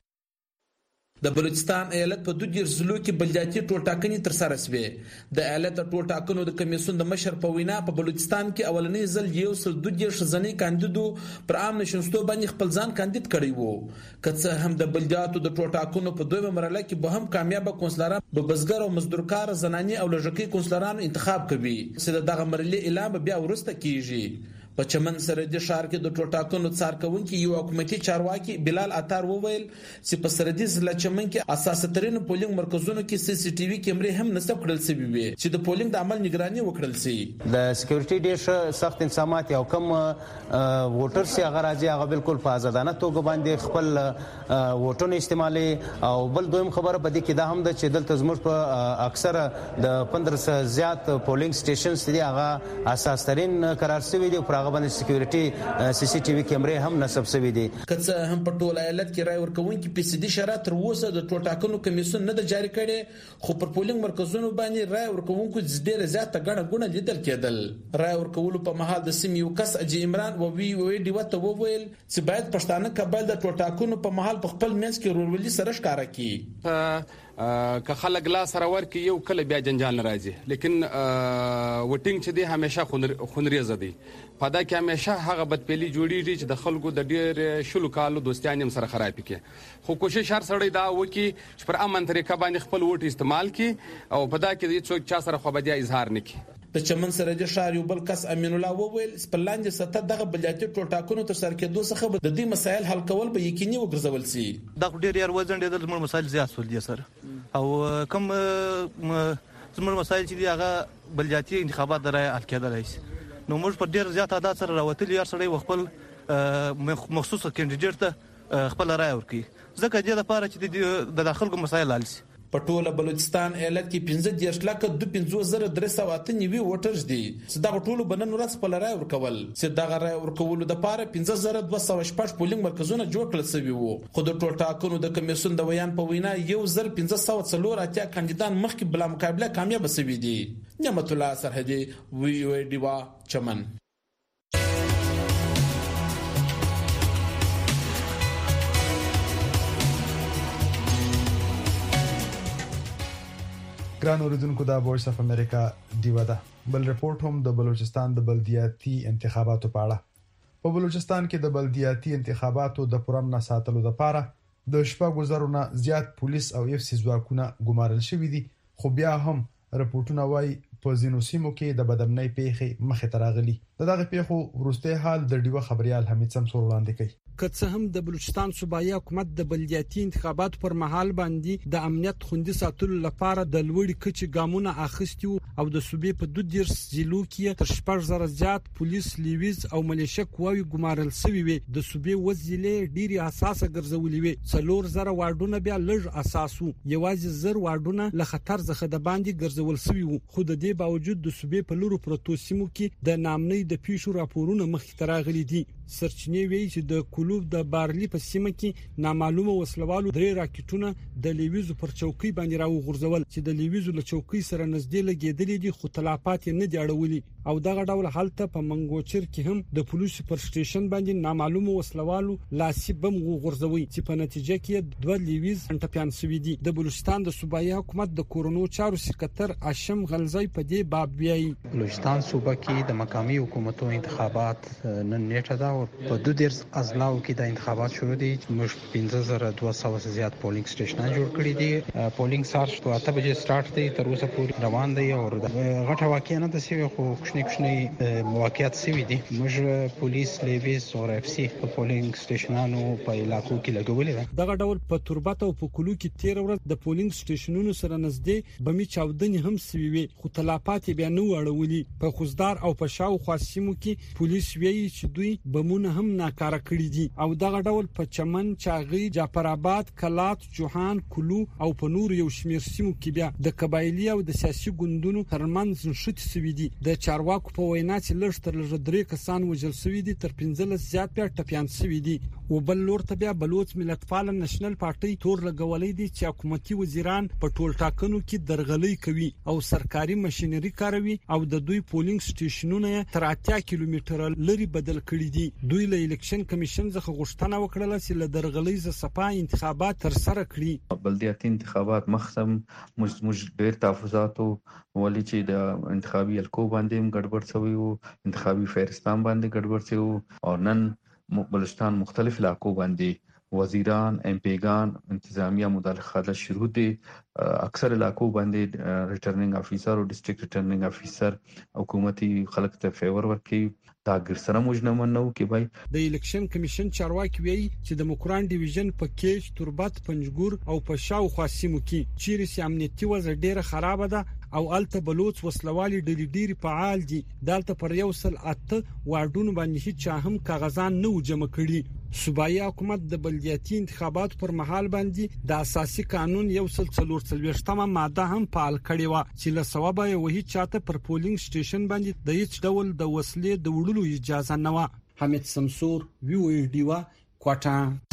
د بلوچستان ایالت په دوه ضلعو کې بلدیاتي ټولټاکنې تر سره شوې. د ایالت ټولټاکنو د کمیسیون د مشر په وینا په بلوچستان کې اولنې ځل یو سل دوه ځنې کاندیدو پر عام نشستو باندې خپل ځان کاندید کړی وو. که څه هم د بلدیاتو د ټولټاکنو په دویمه مرحله کې به هم کامیاب کونسلران به بزګر او مزدورکار زنانې او لږکي کونسلرانو انتخاب کوي چې دغه مرحله اعلان بیا ورسته کیږي. په چمن سرحدي ښار کې د ټولټاکنو څار کوونکي یو حکومتي چارواکي بلال عطار وویل چې په سرحدي ضلع چمن کې اساسي ترين پولینګ مرکزونو کې سی سی ټي وي کیمرې هم نصب کړل شوی وي چې د پولینګ د عمل نگراني وکړل شي. د سکیورټي ډیر سخت انتظامات او کم ووټر سي هغه راځي هغه بالکل په آزادانه توګه باندې خپل ووټونه استعمالي. او بل دویم خبره پدې کې دا هم ده چې دلته زموږ په اکثره د پندرہ سو زیات پولینګ سټیشنز دي هغه اساس ترين قرار شوی دي. هغه باندې سکیورټي سی سی ټي وي کیمرې هم نصب شوی دي. کڅه هم په ټول ایالت کې رای ورکوونکي په سیدي شرایط تر اوسه د ټولټاکنو کمیسیون نه د جاری کړي خو پر پولینګ مرکزونو باندې رای ورکوونکو ډیره زیاته غړه غونه لیدل کېدل. رای ورکولو په مهال د سیمې یو کس اجي عمران او وی وی ډی وته وویل چې باید پښتانه کابل د ټولټاکنو په مهال په خپل منځ کې رورولي سره ښکارا کړي. که خلک لا سره ورکی یو کله بیا جنجال راځي لیکن وټینګ چې دی همیشه خونریزه دی. په دا کې همیشه هغه بدپېلي جوړیږي چې د خلکو د ډېر شلو کالو دوستیان هم سره خراب کړي. خو کوشش هر سړی دا وکړي چې پر امن طریقه باندې خپل ووټ استعمال کړي او په دا کې څوک چا سره خو بدیا اظهار نه کړي. د چمن سرحدي ښار یو بل کس امین الله وویل سپلاندې سطح دغه بلدیاتي ټولټاکنو تر سر کېدو څخه د دې مسایل حل کول به یقیني وګرځول شي. دا ډېر یار وزن ډېر زموږ مسایل زیات سول دي سره او کوم زموږ مسایل چې دی هغه بلدیاتي انتخابات درای حل کېدلای شي. نو موږ په ډیر زیات عادت سره راوتلی یار سړی خپل مخصوصه کینډیډیټ ته خپل رائے ورکړي ځکه دې لپاره چې د داخلو مسایل حل شي. په ټوله بلوچستان ایالت کې پنځه دیرش لکه دوه پنځوس زره درې سوه اته نوي ووټرز دي چې دغه ټولو به نن ورځ خپل رائے ورکول چې دغه رائے ورکولو دپاره پنځه زره دوه سوه شپږ پولینګ مرکزونه جوړ کړل شوي وو. خو د ټولټاکنو د کمیسیون د ویان په وینا یو زر پنځه سوه څلور اتیا کاندیدان مخکې بلا مقابله کامیاب شوي دي. نعمت الله سرحدي وی او ډیوا چمن. ګران اوریدونکو دا وایس اف امریکا دیوا ده. بل رپورت هم د بلوچستان د بلدیاتي انتخاباتو په اړه. په بلوچستان کې د بلدیاتي انتخاباتو د پرامن ساتلو لپاره د شپږ زرو نه زیات پولیس او اف سی ځواکونه ګمارل شوي دي. خو بیا هم رپورټونه وايي په ځینو سیمو کې د بدامنۍ پیښې مخې ته راغلي. دغه پیښو وروسته حال د ډیوه خبريال حمید سمسور وړاندې کوي. که څه هم د بلوچستان صوبایي حکومت د بلدیاتي انتخاباتو پر مهال باندې د امنیت خوندي ساتلو لپاره د لوړې کچې ګامونه اخیستي او د صوبې په دوه دیرش ضلعو کې تر شپږ زره زیات پولیس لیویز او ملیشه قواوې ګمارل شوي وي. د صوبې وزیلې ډېری حساسه ګرځولې وي. څلور زره واردونه بیا لږ اساسو یوازې زر واردونه له خطر څخه د باندې ګرځول شوي وو. خو د دې باوجود د صوبې په لورو پروتو سیمو کې د نامنۍ د پیښو راپورونه مخې ته راغلي دي. سرچینې وایي چې د کلوب د بارلی په سیمه کې نامعلومه وسلوالو درې راکټونه د لیویزو پر چوکۍ باندې راوغورځول چې د لیویزو له چوکۍ سره نږدې لګېدلې دي خو تلافات نه دی اړولي. او دغه ډول حالت په منګوچر کې هم د پولیسو پر سټیشن باندې نامعلومه وسلوالو لاسي بم وغورځوي چې په نتیجه کې دوه لیویز انټپیان شوي دي. د بلوچستان د صوبایي حکومت د کورونو چارو سکرټر اشم غلزی په دې باب ویایي بلوچستان صوبه کې د مقامي حکومتونو انتخابات نن نیټه ده او په دوه دیرش اضلاعو کې د انتخابات شروع دي. موږ پنځه زره دوه سوه زیات پولینګ سټیشنونه جوړ کړي دي. پولینګ سهار شو اته بجې سٹارټ دی تر اوسه پورې روان دی او غټه واقعیا نه د سیوی خو کوچنی کوچنی مواقعات سوي دي. موږ پولیس لیویز او اف سی په پولینګ سټیشنونو په علاقو کې لګولې. دغه ډول په تربت او په کلو کې تیر ورځ د پولینګ سټیشنونو سره نږدې بمي چاودنې هم سوي وي خو تلافات بیا نه وړولي. په خوزدار او په شاو خاصیمو کې پولیس ویلي چې دوی بمونه بمونه هم ناکاره کړي دي او دغه ډول په چمن، چاغي، جعفر آباد، کلات، جوهان، کلو او په نور یو شمېر سیمو کې بیا د قبایلی او د سیاسي ګوندونو ترمنځ نښتې سوي دي. د چارواکو په وینا چې لږ تر لږه درې کسان وژل سوي دي، تر پنځلس زیات بیا ټپیان سوي دي. او بل لور ته بیا بلوچ ملتپال نېشنل پارټي تور لګولې دي چې حکومتي وزیران په ټول ټاکنو کې درغلي کوي او سرکاري ماشينري کاروي او د دوی پولینګ سټیشنونه تر اتیا کیلومتره لري بدل کړي دي. دوی له الیکشن کمیشن څخه غوښتنه وکړه چې له درغلي ز صفا انتخابات تر سره کړي. بلدیاتي انتخابات مخسم مش ډېر تحفظات ولې چې د انتخابي الکو باندې ګډوډ شوی او انتخابي فهرستان باندې ګډوډ شوی او نن بلوچستان مختلف علاقو باندې وزیران، ایم پیګان، انتظامیه مداخله شروع دي. اکثر علاقو باندې ریټرنینګ افیسر او ډیسټریکټ ریټرنینګ افیسر حکومتي خلک ته فیور ورکي. دا ګرسره مجنمه نو کې بای د الیکشن کمیشن چارواکي وی چې د مکران ډیویژن په کېج، تربت، پنجګور او په شاوخوا سیمو کې چیرې سي امنیتي وضع ډیره خراب ده او الته بلوچ وسلوالي ډلې ډېری فعال دي. دالته پر یو سل اته واردون باندې هیڅ هم کاغذان نه جمع کړي. صوبایي حکومت د بلدیاتي انتخابات پر مهال باندې د اساسي قانون یو سل څلور څلوېښتمه ماده هم فعال کړې و چې له ثوابه وਹੀ چاته پر پولینګ سټیشن باندې د هیڅ ډول د وسلې د وړلو اجازه نه و. حمید سمسور، وی او ډی وا، کوټا.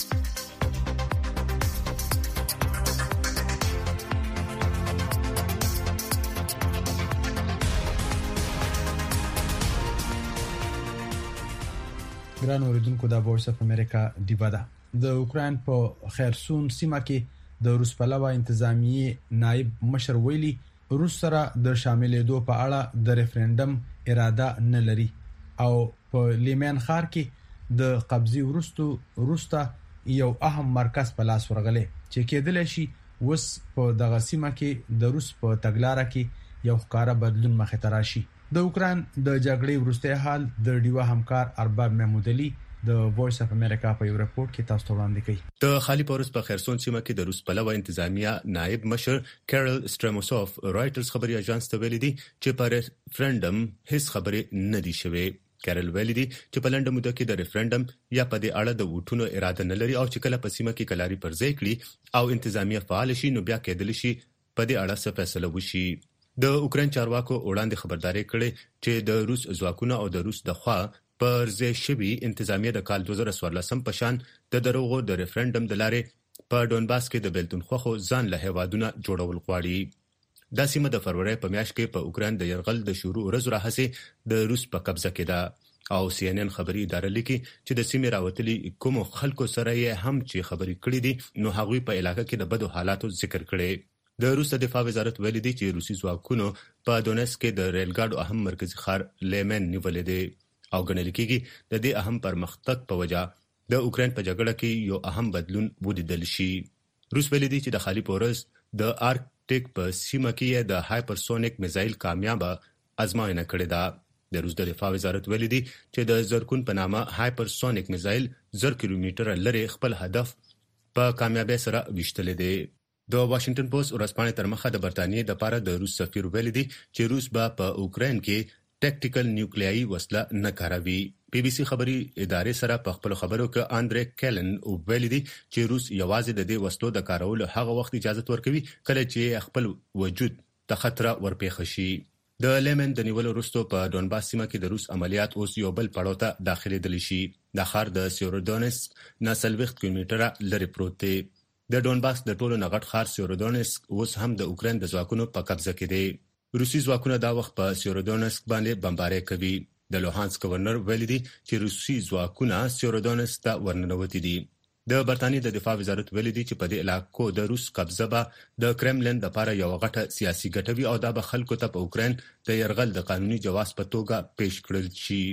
ګران اوریدونکو، د وایس اف امریکا دیوا ده. د اوکرين په خیرسون سیمه کې د روس پلوه انتظامیه نائب مشر ویلي روس سره د شاملېدو په اړه د ریفرندم اراده نه لري او په لیمن ښار کې د قبضې ورستو روستا یو اهم مرکز په لاس ورغلی چې کېدل شي وس په دغه سیمه کې د روس په تګلارې کې یو ښکارا بدلون مخې ته راشي. د اوکران د جګړې وروسته حال د ډیوا همکار ارباب محمود علي د وایس اف امریکا په یو راپور کې تاسو ته وړاندې کړي. د خالی پورس په خیرسون سیمه کې د روس پلوه انتظامیه نائب مشر کارل سټرموسوف رائټرز خبري اژانس ته ویلي دي چې پر ریفرندم هیڅ خبرې نه دي شوې. کارل ویلي دي چې په لنډه موده کې د ریفرندم یا په دې اړه د ووټونو اراده نه لري او چې کله په سیمه کې کلاري پر ځای کړي او انتظامیه فعال شي نو بیا کېدل شي په دې اړه څه فیصله وشي. د اوکرين چارواکو وړاندې خبرداري کړې چې د روس ځواکونو او د روس د خوا پر ځای شوی انتظامیه د کال دوه زره څوارلسم په شان د دروغو د ریفرندم د لارې په ډونباس کې د بیلتون خوخو ځان له هیوادونو جوړول غواړي. دا سیمه د فروری په میاشت کې په اوکرين د يرغل د شروع ورځ راهسي د روس په قبضه کې ده او سی ان ان خبري اداره لیکي چې د سیمې راوتلي کوم خلکو سره یې هم چې خبري کړې دي نو هغوی په علاقې کې د بدو حالاتو ذکر کړي. د روس د دفاع وزارت ویلي دی چې روسي ځواکونو په دونیتسک کې د ریل ګاډو اهم مرکزی ښار لیمن نیولې دی او ګڼل کېږي د دې اهم پرمختګ په وجه د اوکرين په جګړه کې یو اهم بدلون ولیدل شي. روس ویلي دی چې د خالی پورس د آرکټیک په سیمه کې د هایپرسونیک میزایل کامیاب ازموینه کړې ده. د روس د دفاع وزارت ویلي دی چې د زرکون په نامه هایپرسونیک میزایل زر کیلومتره لري خپل هدف په کامیابی سره وشتل دی. د واشنگټن پوسټ ورځپاڼې تر مخه د برتانیې د لپاره د روس سفیر ویلي دی چې روس به په اوکرين کې ټیکټیکل نیوکلیایي وسله نه کاروي. بي بي سي خبري ادارې سره په خپل خبرو کې اندرې کیلن ویلي دی چې روس یوازې د دې وسلو د کارولو هغه وخت اجازه ورکوي کله چې خپل وجود ته خطر ورپېښ شي. د لیمن د نیولو وروسته په ډونباس سیمه کې د روس عملیات اوس یو بل پړاو ته داخلي دي شي. د ښار د سیورودونسک نه سلويخت کیلومتره لري پروت دی. د ډونباس د ټولو نغټ ښار سیورودونسک اوس هم د اوکرين د ځواکونو په قبضه کې دی. روسي ځواکونه دا وخت په سیورودونسک باندې بمباري کوي. د لوهانسک گورنر ویلي دی چې روسي ځواکونه سیورودونسک ته ورننوتي دي. د برتانیې د دفاع وزارت ویلي دی چې په دې علاقو د روس قبضه به د کرملین لپاره یو غټه سیاسي ګټوي او دا به خلکو ته په اوکرين د يرغل د قانوني جواز په توګه پیښ کړل شي.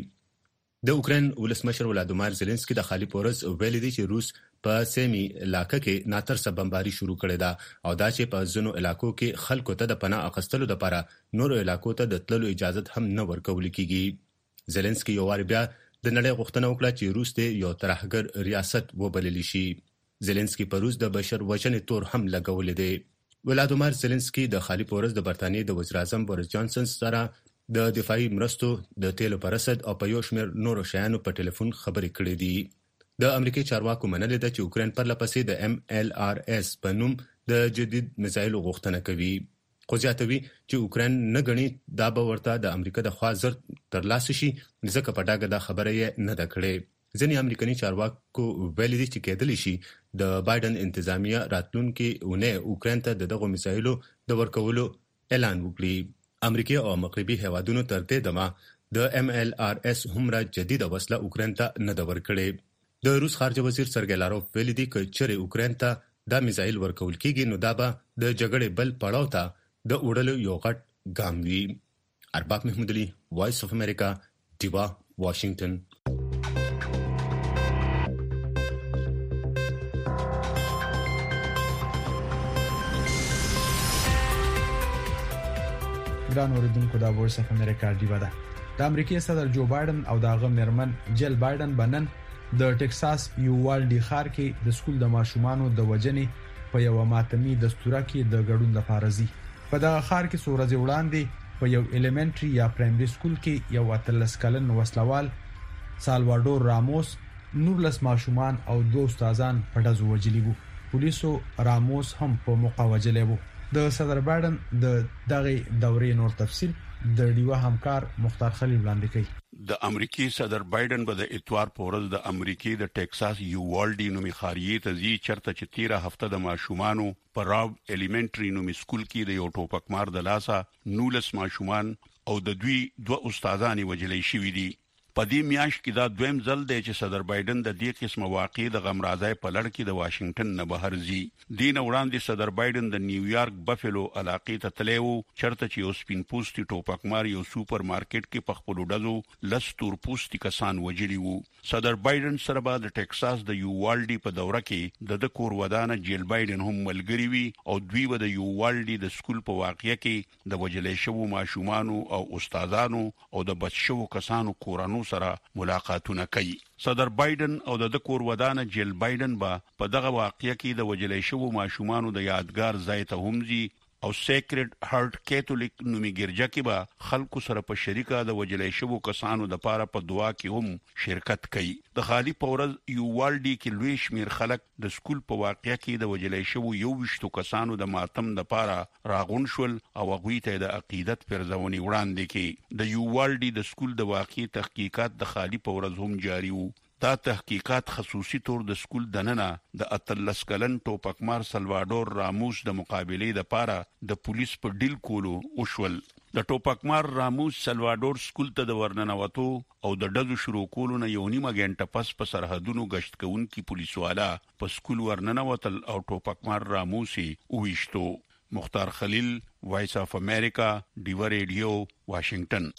د اوکرين ولسمشر ولادیمیر زيلنسکي د خالی پورس ویلي دی چې روس په سیمي علاقې کې ناترسه بمباري شروع کړې ده او دا چې په ځینو علاقو کې خلکو ته د پناه اخیستلو لپاره نورو علاقو ته د تللو اجازه هم نه ورکول کیږي. زيلنسکي یو وار بیا د نړۍ غوښتنه وکړه چې روس د یو ترهګر ریاست وبلل شي. زيلنسکي په روس د بشر وژنې تور هم لګولې دی. ولادیمیر زيلنسکي د خالی پورس د برتانیې د وزیر اعظم بوریس جانسن سره د دفاعي مرستو د تیلو پر رسد او په یو شمېر نورو شیانو په ټلیفون خبرې کړې دي د امریکای چارواکو منلې ده چې اوکرين پر لپسې د ام ال ار اس په نوم د جدید میزایل غوښتنه کوي خو ځاتوي چې اوکرين نه غني دا به ورته د امریکا د خوا زر ترلاسه شي ځکه په ډاګه د خبره یې نه ده کړې ځینې امریکایي چارواکو ویلي دي چې کېدلی شي د بایدن انتظامیه راتلونکي اونۍ اوکرين ته دغه میزایلو د ورکولو اعلان وکړي امریکا او مغربي هیوادونو تر دې دمه د ام ال ار اس همرا جديده وسله اوکرين ته نه د ورکړي د روس خارجه وزیر سرګی لاروف ویلي دي چې چېرې اوکرين ته دا میزایل ورکول کیږي نو دا به د جګړې بل پړاو ته د وړلو یو غټ ګام وي ارباب محمود علي وایس اف امریکا دیوا واشنگټن ګران اوریدونکو دا وایس اف امریکا دیوا ده د امریکای صدر جو بایدن او داغه مرمن جل بایدن بنن د ټکساس یووالډي ښار کې د سکول د ماشومانو د وجنې په یو ماتمي دستوره کې د ګډون لپاره زی په دغه ښار کې سورځ وړاندې په یو الیمنټري یا پرایمري سکول کې یو اتلس کلن وسلوال سالواډور راموس نورلس ماشومان او دوه استادان په دزو وجلی وو پولیسو راموس هم په موقع وجلی وو د صدر بایدن د دغه دورې نور تفصیل د ډیوا همکار مختار خلیل وړاندې کوي د امریکای صدر بایدن په د اتوار په ورځ د امریکای د ټکساس یووالډي نومي خاریه ته ځي چرته چې تیره هفته د ماشومانو په راو الیمنټري نومي سکول کې د یو ټوپکمار د لاسه نولس ماشومان او د دوی دوه استادان وجلې شوې دي په دې میاشت کې دا دویم ځل دی چې صدر بایدن د دې قسمه واقع د غمرازۍ په لړ کې د واشنگټن نه بهر ځي دین وړاندې صدر بایدن د نیویارک بفلو علاقې ته تللی وو چرته چې یو سپین پوستي ټوپکمار یو سوپر مارکیټ کې په خپل ډزو لس تور پوستي کسان وجلی وو صدر بایدن سره به د ټکساس د یووالډي په دوره کې د د کور ودانه جیل بایدن هم ملګری وي او دوی به د یووالډي د سکول په واقعیا کې د وجلې شوو ماشومانو او استادانو او د بچو کسانو کورانو سره ملاقاتونه کوي صدر بایدن او د کور ودانه جیل بایدن با په دغه واقعیا کې د وجلې شوو ماشومانو د یادګار ځای ته همزي او سیکرډ هارت کیتولیک نومي ګرجا کې به خلکو سره په شریکه د وجلې شوو کسانو د پاره په دعا کې هم شرکت کوي د خالی پورز یووالډي کې لوی شمیر خلک د سکول په واقعیا کې د وجلې شوو یو وشتو کسانو د ماتم د پاره راغون شول او هغه ته د عقیدت پرځونی وړاندې کې د یووالډي د سکول د واقعي تحقیقات د خالی پورز هم جاری وو دا تحقیقات خصوصي تور د سکول دننه د اتلس کلن ټوپکمار سلواډور راموس د مقابله د پاره د پولیس په ډیل کولو وشول د ټوپکمار راموس سلواډور سکول ته د ورننوتو او د ډزو شروع کولو نه یو نیمه غنټه پس په سرحدونو گشت کوونکي پولیسوالا په سکول ورننوتل او ټوپکمار راموسي وښتو مختار خلیل وایس اف امریکا دیوا ریډیو واشنگټن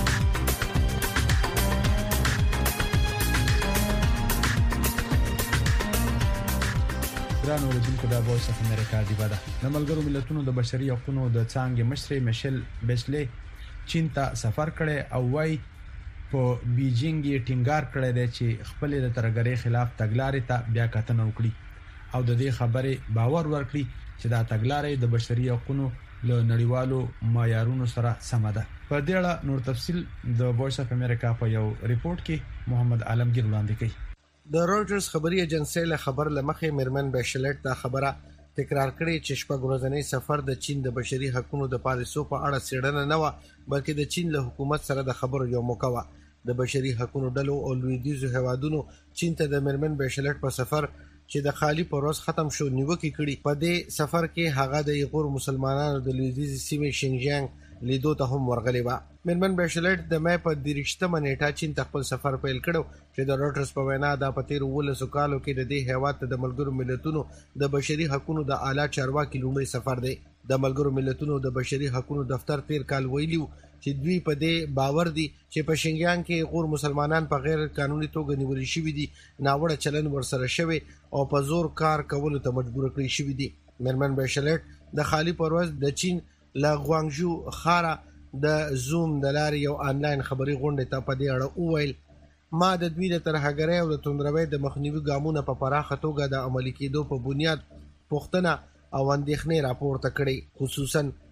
ګران اوریدونکو دا وایس اف امریکا دی بده د ملګرو ملتونو د بشري حقوقو د څنګه مشر میشل بیچلې چین ته سفر کړي او وايي په بیجینګ یې ټینګار کړی دی چې خپل د ترګری خلاف تګلارې ته بیا کتنه وکړي او د دې خبرې باور ورکړي چې دا تګلارې د بشري حقوقو له نړیوالو معیارونو سره سم ده په دې اړه نور تفصیل د وایس اف امریکا په یو ریپورت کې محمد عالمگیر وړاندې کوي د رويټرز خبري ایجنسی له خبر لمخې مرمن بیشلټ دا خبره تکرار کړې چې شپږ ورځې سفر د چین د بشري حقوقو د پالیسو په اړه سیړنه نه و بلکې د چین له حکومت سره د خبرو یو موقع و د بشري حقوقو ډلو او لویدیځو هوادونو چین ته د مرمن بیشلټ په سفر چې د خالی پروس ختم شو نیوکه کړي په دې سفر کې هغه د یغور مسلمانانو د لویدیځ سیمې شینجیانګ لیدو ته هم ورغلی و مرمن بیشلټ د مې په دریشتمه نیټه چین خپل سفر پیل کړو چې د روټرز په وینا د پتیر ولسو کالو کې د دې هیواد ته د ملګرو ملتونو د بشري حقوقو د اعلی چارواکي لومړی سفر دی د ملګرو ملتونو د بشري حقوقو دفتر تیر کال ویلیو چې دوی په دې باور دي چې په شینجیانګ کې غور مسلمانان په غیر قانوني توګه نیول شوی دي ناوړه چلن ورسره شوی او په زور کار کولو ته مجبور کړی شوی دي مرمن بیشلټ د خالی پرواز د چین لا غوانګجو خارا د زوم د لارې یو انلاین خبري غونډه ته په دې اړه وویل ما د دوی د ترهګرۍ او د توندروي د مخنیوي ګامونو په پراخه توګه د عملي کېدو په بنیاد پوښتنه او اندېښنې راپورته کړې خصوصا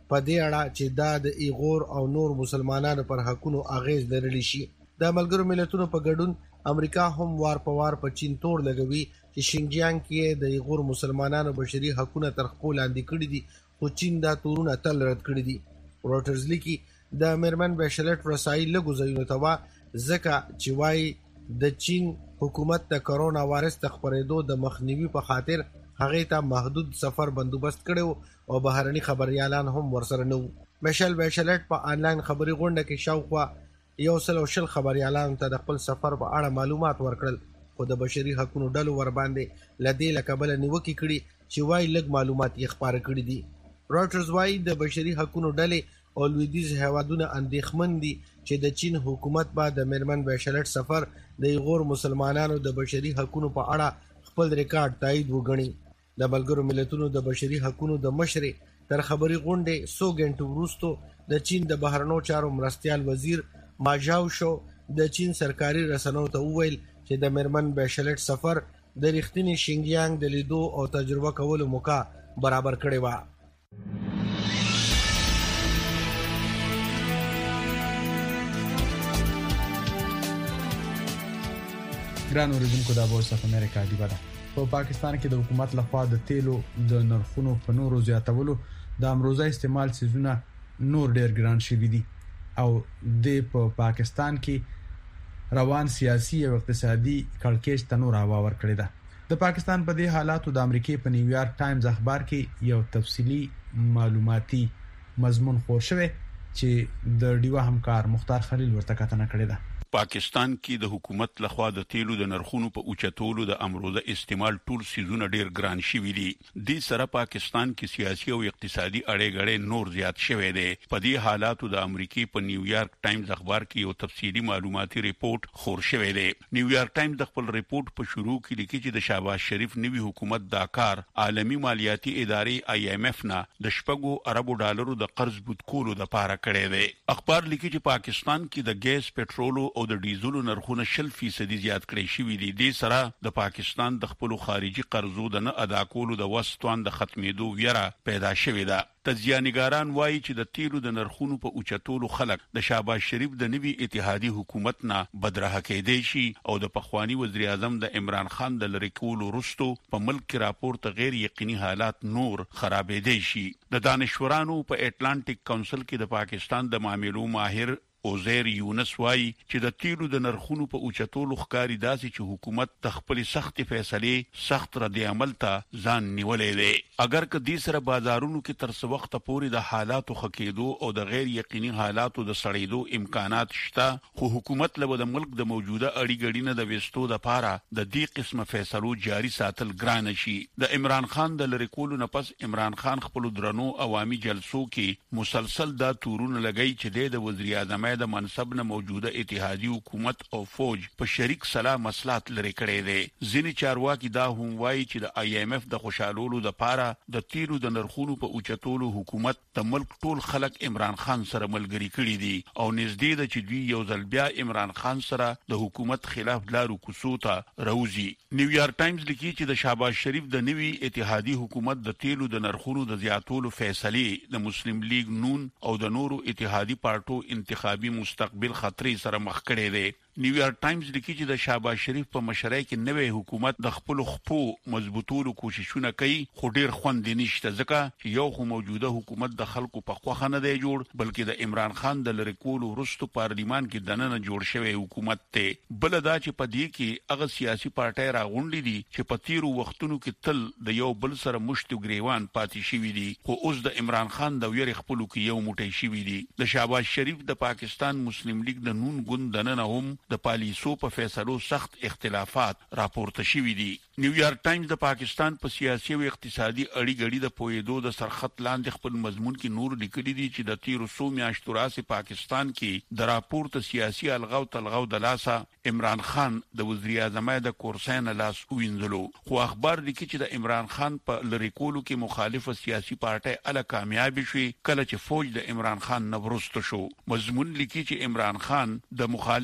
په دې اړه چې دا د ایغور او نور مسلمانانو پر حقونو اغیز لرلی شي. د ملګرو ملتونو په ګډون امریکا هم وار په وار په چین تور لګوي چې شینجیانګ کې د ایغور مسلمانانو بشري حقونه تر خپل لاندې کړي دي، خو چین دا تورونه تل رد کړي دي. روټرز لیکي د میرمن بیشلټ رسایي لږو ځایونو ته وه ځکه چې وایي د چین حکومت د کرونا وایرس د خپرېدو د مخنیوي په خاطر هغې ته محدود سفر بندوبست کړی او بهرني خبریالان هم ورسره نه وو. میشل بیشلټ په آنلاین خبري غونډه کې شاوخوا یو سل او شل خبریالانو ته د خپل سفر په اړه معلومات ورکړل، خو د بشري حقوقو ډلو ور باندې له دې له کبله نیوکې کړي چې وایي لږ معلومات یې خپاره کړي دي. روټرز وایي د بشري حقوقو ډلې او لویدیځ هیوادونه اندېښمن دي چې د چین حکومت به د میرمن بیشلټ سفر د ایغور مسلمانانو د بشري حقوقو په اړه خپل ریکارډ تایید وګڼي. د ملګرو ملتونو د بشري حقوقو د مشرې تر خبري غونډې څو غنټو وروسته د چین د بهرنیو چارو مرستیال وزیر ماژاو شو د چین سرکاري رسنیو ته وویل چې د میرمن بیشلټ سفر د رښتینی شینجیانګ د لیدو او تجربه کولو موقع برابر کړی و. ګران اوریدونکو د وایس اف امریکا دی بده په پاکستان کې د حکومت لخوا د تیلو د نرخونو په نورو زیاتولو د امروزه استعمال سيزونه نور ډیر ګران شوي دي او د په پاکستان کې روان سیاسي او اقتصادي کړکېچ ته نور هوا ور کړی ده. د پاکستان په دې حالاتو د امریکای په نیویارک ټایمز اخبار کې یو تفصیلی معلوماتي مضمون خور شوی چې د ډیوا همکار مختار خلیل ورته کتنه کړې ده. پاکستان کې د حکومت لخوا د تیلو د نرخونو په اوچتولو د امروزه استعمال ټول سيزونه ډیر ګران شوي دي. د سره پاکستان کې سیاسي او اقتصادي اړیګړې نور زیات شوي دي. په دې حالاتو د امریکای په نیویارک ټایمز اخبار کې یو تفصیلی معلوماتي ریپورت خور شوی دی. نیویارک ټایمز د خپل ریپورت په شروع کې لیکي چې د شهباز شریف نوي حکومت دا کار عالمی مالیاتي ادارې آی ایم ایف نه د شپږو اربو ډالرو د قرض بوت کولو لپاره کړی دی. اخبار لیکي چې پاکستان کې د ګیس، پټرول او د ډیزلو نرخونه شل فیصد زیات کړی شوی دي. د سره د پاکستان د خپل خارجي قرضو د نه ادا کولو د وسطوان د ختمېدو ویره پیدا شوې ده. تجزیه‌نګاران وایي چې د تیلو د نرخونو په اوچتولو خلک د شهباز شریف د نوي اتحادي حکومت نه بدرهه کېدی شي او د پخوانی وزیر اعظم د عمران خان د لری کولو وروسته په ملک کې راپورته غیر یقیني حالات نور خرابېدي شي. د دانشورانو په اټلانټیک کونسل کې د پاکستان د معاملو ماهر اوزیر یونس وایي چې د تیلو د نرخونو په اوچتولو ښکاری داسې چې حکومت د خپل سخت فیصله سخت رد عمل ته ځان نیولې دی. اگر که د سره بازارونو کې تر څو وخت پورې د حالاتو خکېدو او د غیر یقیني حالاتو د سړېدو امکانات شته، خو حکومت له د ملک د موجوده اړیګړې نه د وستو د پاره د دې قسمه فیصلو جاری ساتل ګران شي. د عمران خان د لری کولو نه پس عمران خان خپل درنو عوامي جلسو کې مسلسل دا تورونه لګی چې د وزیر اعظم د منصب نه موجوده اتحادی حکومت او فوج په شریک سلا مسلات لري کړي دي. ځینی چارواکي دا هم وایي چې د آی ایم ایف د خوشالولو د پاره د تیرو د نرخونو په اوچتولو حکومت د ملک ټول خلک عمران خان سره ملګری کړي دي او نږدې د چې دوی یو ځل بیا عمران خان سره د حکومت خلاف لارو کوڅو ته راوځي. نیویارک ټایمز لیکي چې د شهباز شریف د نوي اتحادی حکومت د تیلو د نرخونو د زیاتولو فیصله د مسلم لیگ نون او د نورو اتحادی پارټو انتخابي مستقبل خطرې سره مخ کړي دي. نیویارک ټایمز لیکي چې د شهباز شریف په مشرۍ کې نوې حکومت د خپل خپو مضبوطولو کوششونه کوي، خو ډیر خوند نشته ځکه چې یو خو موجوده حکومت د خلکو په خوخه نه دی جوړ، بلکې د عمران خان د لری کولو وروسته پارلیمان کې دننه جوړ شوی حکومت ته. بل دا چې په دې کې هغه سیاسي پارټۍ راغونډې دي چې په تیرو وختونو کې تل د یو بل سره مشت ګریوان پاتې شوی دي، خو اوس د عمران خان د ویر خپلو کې یو موټی شوی دي. د شهباز شریف د پاکستان مسلم لیگ د نون ګوند دننه هم د پالیسو په فیصلو سخت اختلافات راپورته شوي دي. نیویارک ټایمز د پاکستان په سیاسي او اقتصادي اړیګړې د پویدو د سرخط لاندې خپل مضمون کې نور لیکلي دي چې د تیرو څو میاشتو راځي پاکستان کې د راپورته سیاسي الغاو تلغاو د لاسه عمران خان د وزیر اعظم د کورسین لاس وینځلو، خو اخبار لیکي چې د عمران خان په لری کولو کې مخالفه سیاسي پارټۍ اله کامیاب شي کله چې فوج د عمران خان نه ورسته شو. مضمون لیکي چې عمران خان د مخالفه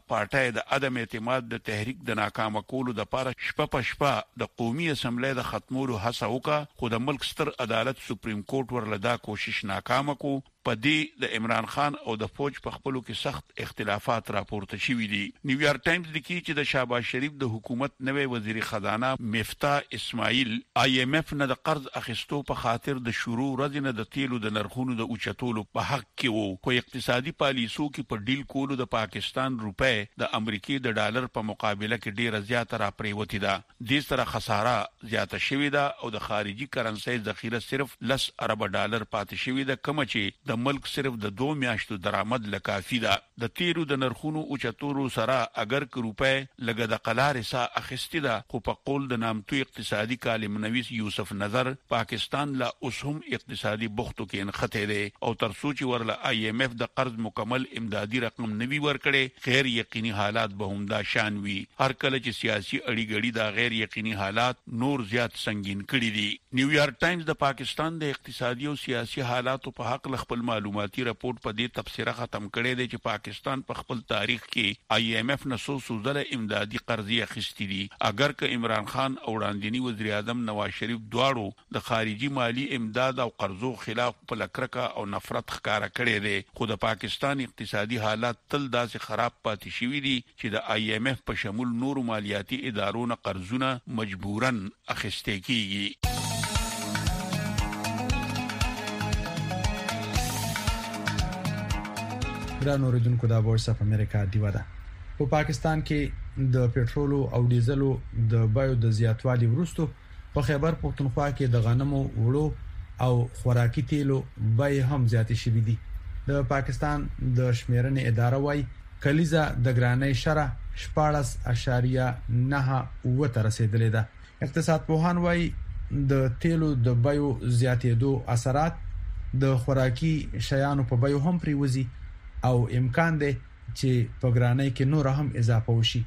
پارټي د عدم اعتماد د تحریک د ناکام کولو د لپاره شپه په شپه د قومي اسمبلی د ختمولو هڅه وکړه، خو د ملک ستر عدالت سپریم کورټ ورلدا کوشش ناکام کو. پدې د عمران خان او د فوج په خپلو کې سخت اختلافات راپورته شوي دي. نیویارک ټایمز لیکي چې د شهباز شریف د حکومت نوې وزیر خزانه مفتاح اسماعیل آی ایم اف نه د قرض اخیستو په خاطر د شروع ورځې نه د تیلو د نرخونو د اوچتولو په حق کې وو، خو اقتصادي پالیسو کې په ډیل کولو د پاکستان روپے د امریکای د ډالر په مقابله کې ډیره زیاته را پریوتی ده. د سره خساره زیاته شوې ده او د خارجي کرنسي ذخیره صرف لس ارب ډالر پاتې شوې ده، کوم چې د ملک صرف د دوه میاشتو درآمد لکافي ده. د تیرو د نرخونو اوچتورو سره اگر که روپے لګه د قلار سا اخیستی ده، خو په قول د نامتو اقتصادي کالم نویس یوسف نظر پاکستان لا اوس هم اقتصادي بوختو کې انخته ده او تر سوچ ورله آی ایم اف د قرض مکمل امدادي رقم نوي ورکړي، غیر یقیني حالات به هم دا شان وي. هر کله چې سیاسي اړیګړي دا غیر یقیني حالات نور زیات سنگین کړي دي. نیویارک ټایمز د پاکستان د اقتصادي او سیاسي حالاتو په حق خپل معلوماتي راپورټ په دې تفسیره ختم کړی دی چې پاکستان په خپل تاریخ کې آی ایم اف نه څو سوزله امدادي قرضې اخیستي دي. اگر که عمران خان او وړاندینی وزیر اعظم نواز شریف دواړو د خارجي مالی امداد او قرضو خلاف په لکرکه او نفرت ښکارا کړی دی، خو د پاکستان اقتصادي حالات تل داسې خراب پاتې شوي دي چې د آی ایم اف په شمول نورو مالیاتي ادارو نه قرضونه مجبورن اخیستي کیږي. ګران اوریدونکو دا وایس اف امریکا دیوا ده. په پاکستان کې د پېټرول او ډیزلو د بیو د زیاتوالي وروسته په خیبر پښتونخوا کې د غنمو وړو او خوراکي تیلو بیې هم زیاتې شوې دي. د پاکستان د شمیرنې اداره وايي کلیزه د ګرانۍ شرح شپاړس اشاریه نه اوه ته رسیدلې ده. اقتصاد پوهان وايي د تیلو د بیو زیاتېدو اثرات د خوراکي شیانو په بیو هم پریوزي او امکان دی چې په ګرانۍ کې نور هم اضافه وشي.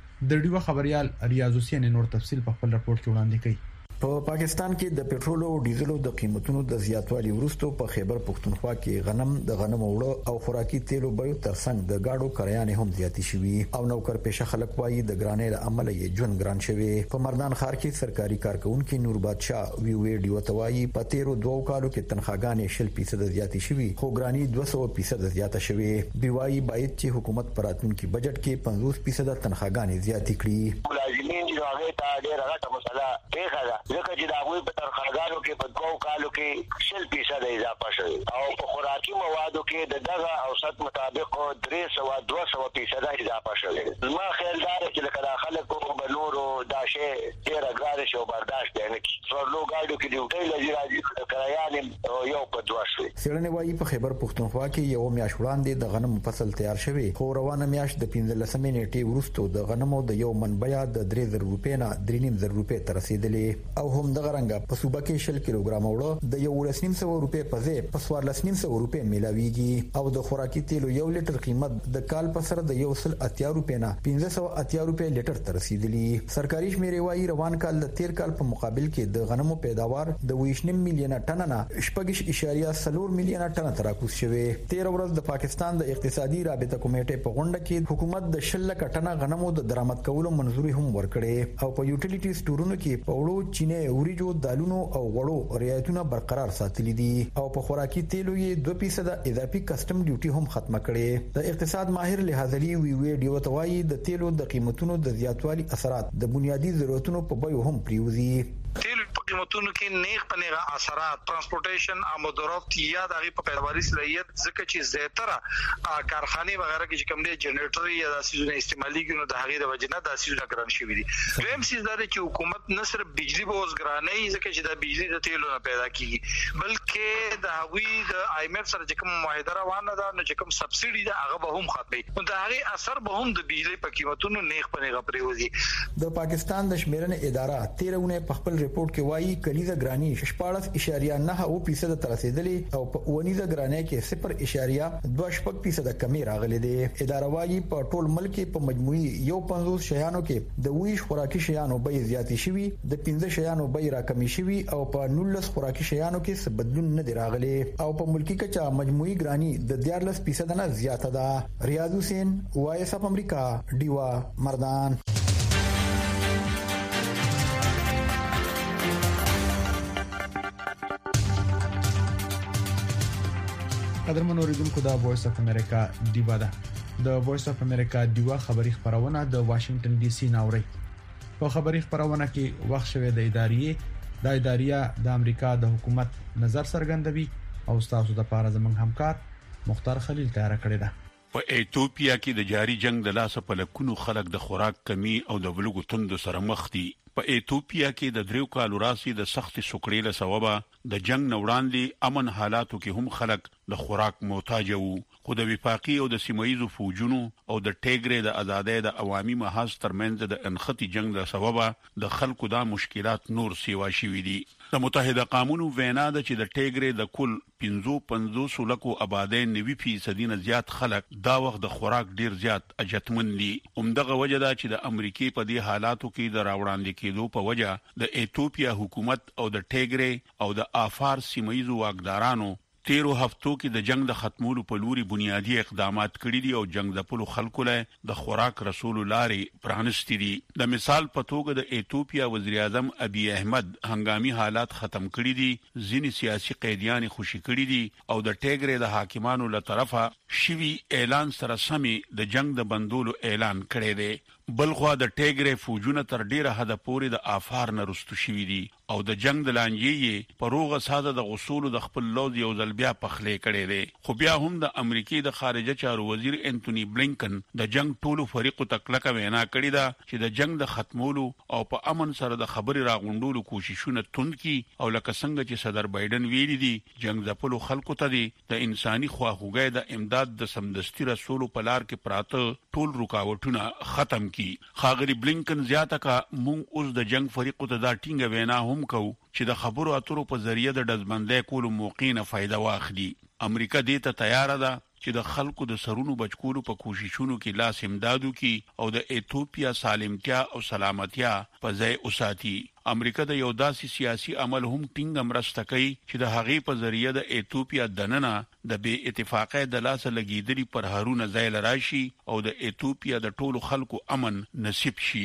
د ډیو خبريال ریاض حسین نور تفصیل په خپل راپورټ کې وړاندې کړي. په پاکستان کې د پېټرول او ډیزلو د قیمتونو د زیاتوالي وروسته په خیبر پښتونخوا کې غنم د غنمو وړو او خوراکي تیلو بیو ترڅنګ د گاډو کریانې هم زیاتې شوي او نوکر پیشه خلک وایي د ګرانۍ له امله یې ژوند ګران شوی. په مردان ښار کې سرکاري کارکونکو نور بادشاه وی وی ډیو توایي په تیرو دوه کالو کې تنخواګانې شل فیصد زیاتې شوي، خو ګرانی دوه سوه فیصد زیاته شوي. بیوایي باید چې حکومت پر راتلونکي بجټ کې پنځوس فیصد تنخواګانې زیاتې کړي. ملازمین چې هغه ته ډېر غټه مسله پیښه ده ځکه چې دا غوي په تنخواګانو کې په دوه کالو کې شل فیصد اضافه شوی او په خوراکي موادو کې د دغه اوسط مطابق درې سوه دوه سوه فیصد اضافه شوی. ما خیال دا چې لکه دا خلکو په نورو دا شی ډېر ګران شو برداشت نه کی فرلو گاډو کې ډیوټي لږی راځي کرایان یو په دوه شوی. سړنې وایي په خیبر پښتونخوا کې یو میاش وړاندې د غنمو فصل تیار شوی، خو روانه میاش د پنځلسمې نیټې وروسته د غنمو د یو من بیا د درې زره روپۍ نه درې نیم زره روپۍ ته رسیدلې او هم دغه رنګه په صوبه کې شل کیلوګرام وړو د یو لسنیم سو روپۍ په ځای په څوار لسنیم سو روپۍ ملاويږي او د خوراکي تیلو یو لیټر قیمت د کال په سر د یو سل اتیا روپۍ نه پنځه سوه اتیا روپۍ لیټر ته رسیدلې. سرکاري شمیرې وايي روان کال د تیر کال په مقابل کې د غنمو پیداوار د ویشنیم میلیونه ټن نه شپږ اشاریه څلور میلیونه ټن ته راکوز شوی. تیر ورځ د پاکستان د اقتصادي رابطه کمیټې په غونډه کې حکومت د شل لک ټن غنمو د درآمد کولو منځوري هم ورکړې او په یوټیلیټي سټورونو کې په وړو چینه وریجو دالونو او وړو رعایتونه برقرار ساتلي دي او په خوراکي تیلو یې دوه فیصد اضافي کسٹم ډیوټي هم ختمه کړې. د اقتصاد ماهر لحاظلی وی وی ډیو توایي د تیلو د قیمتونو د زیاتوالي اثرات د بنیادی ضرورتونو په بیو هم پریوزي. تیل په قیمتونو کې نیغ په نیغه اثرات ترانسپورټیشن امودروفت یا د په پیداواري صلاحیت ځکه چې زیاتره کارخانه وغیرہ کې کوم دي جنریټر یا د سيزونه استعمالي کینو د هغې د وجنه د سيزونه ګران شي دي. دویم سیز دا چې حکومت نه صرف بجلی به اوس ګرانې ځکه چې د بجلی د تیلو نه پیدا کیږي بلکې د هغوی د آی ایم اف سره چې کوم معاهده روانه ده نو چې کوم سبسيډي ده هغه به هم ختمي نو د هغې اثر به هم د بجلی په قیمتونو نیغ په نیغه پریوزي. د پاکستان د شمیرنې اداره تیرونه په خپل ریپورت کې وایي کلیزه ګرانی شپږ اشاریه نه او فیصد تر رسیدلې او په ونیزه ګرانی کې صفر اشاریه دوه شپږ فیصد کمی راغلي دي. اداره وایي په ټول ملک په مجموعي یو پنځوس شیانو کې د ویش خوراکي شیانو بیې زیاتې شوي، د پنځه شیانو بیې راکمې شوي او په نولس خوراکي شیانو کې څه بدلون نه دی راغلی او په ملکی کچا مجموعي ګرانی د دیارلس فیصد نه زیاته ده. ریاض حسین، وایس اف امریکا، ډیوا مردان. قدرمن اوریدونکو، دا وایس اف امریکا ډیوا ده. د وایس اف امریکا ډیوا خبری خبرونه د واشنگټن ډي سي ناوړي. په خبری خبرونه کې وخت شوه د ادارې د ادارې د امریکا د حکومت نظر څرګندوي او تاسو د پاره زمنګ همکار مختار خلیل تیار کړی ده. په ایتوپیا کې د جاری جنگ د لاسه په لکونو خلک د خوراک کمی او د ولګو توند سره مخ دي. په ایتوپیا کې د دریو کالو راسي د سخت سوکړې له سببه د جنگ نوړاندې امن حالاتو کې هم خلک د خوراک محتاج وو، خو د وفاقي او د سیمایي فوجونو او د ټیګري د آزادۍ د عوامي محاذ ترمنځ د انختی جنگ له سببه د خلکو دا مشکلات نور سیوا شوي دي. د متحده قومونو وینا ده چې د ټیګري د کل پنځوس لکو آبادی نوي فیصد نه زیات خلک دا وخت د خوراک ډیر زیات اجتمن دي. همدغه وجه ده چې د امریکای په دې حالاتو کې د راوړاندې کېدو په وجه د ایتوپیا حکومت او د ټیګري او د افار سیمایي واکدارانو تیرو هفتو کې د جنگ د ختمولو په لوري بنیادی اقدامات کړي دي او جنگ د پلو خلکو له د خوراک رسول لارې پرانستی دي. د مثال په توګه د ایتوپیا وزیر اعظم ابي احمد هنګامي حالات ختم کړي دي، ځینې سیاسي قیدیان خوشي کړي دي او د ټیګري د حاکمانو له طرفه شوی اعلان سره سمې د جنگ د بندولو اعلان کړی دی. بلخوا د ټیګري فوجونه تر ډیره حد پورې د افار نه رستو شوي دي او د جنگ د لانجې په روغه ساده د غصول د خپل لوز یو ځل بیا پخلې کړي دي. خو بیا هم د امریکای د خارجه چارو وزیر انټونی بلینکن د جنگ ټولو فریقو تکلکه وینا کړې ده چې د جنگ د ختمولو او په امن سره د خبري راغونډولو کوششونه توند کی او لکه څنګه چې صدر بایدن ویلي دي جنگ د پلو خلکو ته دي د انساني خواخوږۍ د امداد د سمدستي رسولو په لار کې پراته ټول رکاوټونه ختم کی. خاغلی بلینکن زیاته کا مونږ اوس د جنگ فریقو ته دا ټینګه وینا هم کو چې د خبرو اترو په ذریعہ د دزبندۍ کولو موقع نه فائدہ واخلي. امریکا دې ته تیار ده چې د خلکو د سرونو بچکولو په کوششونو کې لاس امدادو کی او د ایتوپیا سالمتیا او سلامتیا په ځای اوساتي. امریکا د یو داسې سیاسي عمل هم ټینګ مرسته کوي چې د هغې په ذریعہ د ایتوپیا دننه د بې اتفاقۍ د لاسه لګیدلي پر هارونه ځای لراشي او د ایتوپیا د ټولو خلکو امن نصیب شي.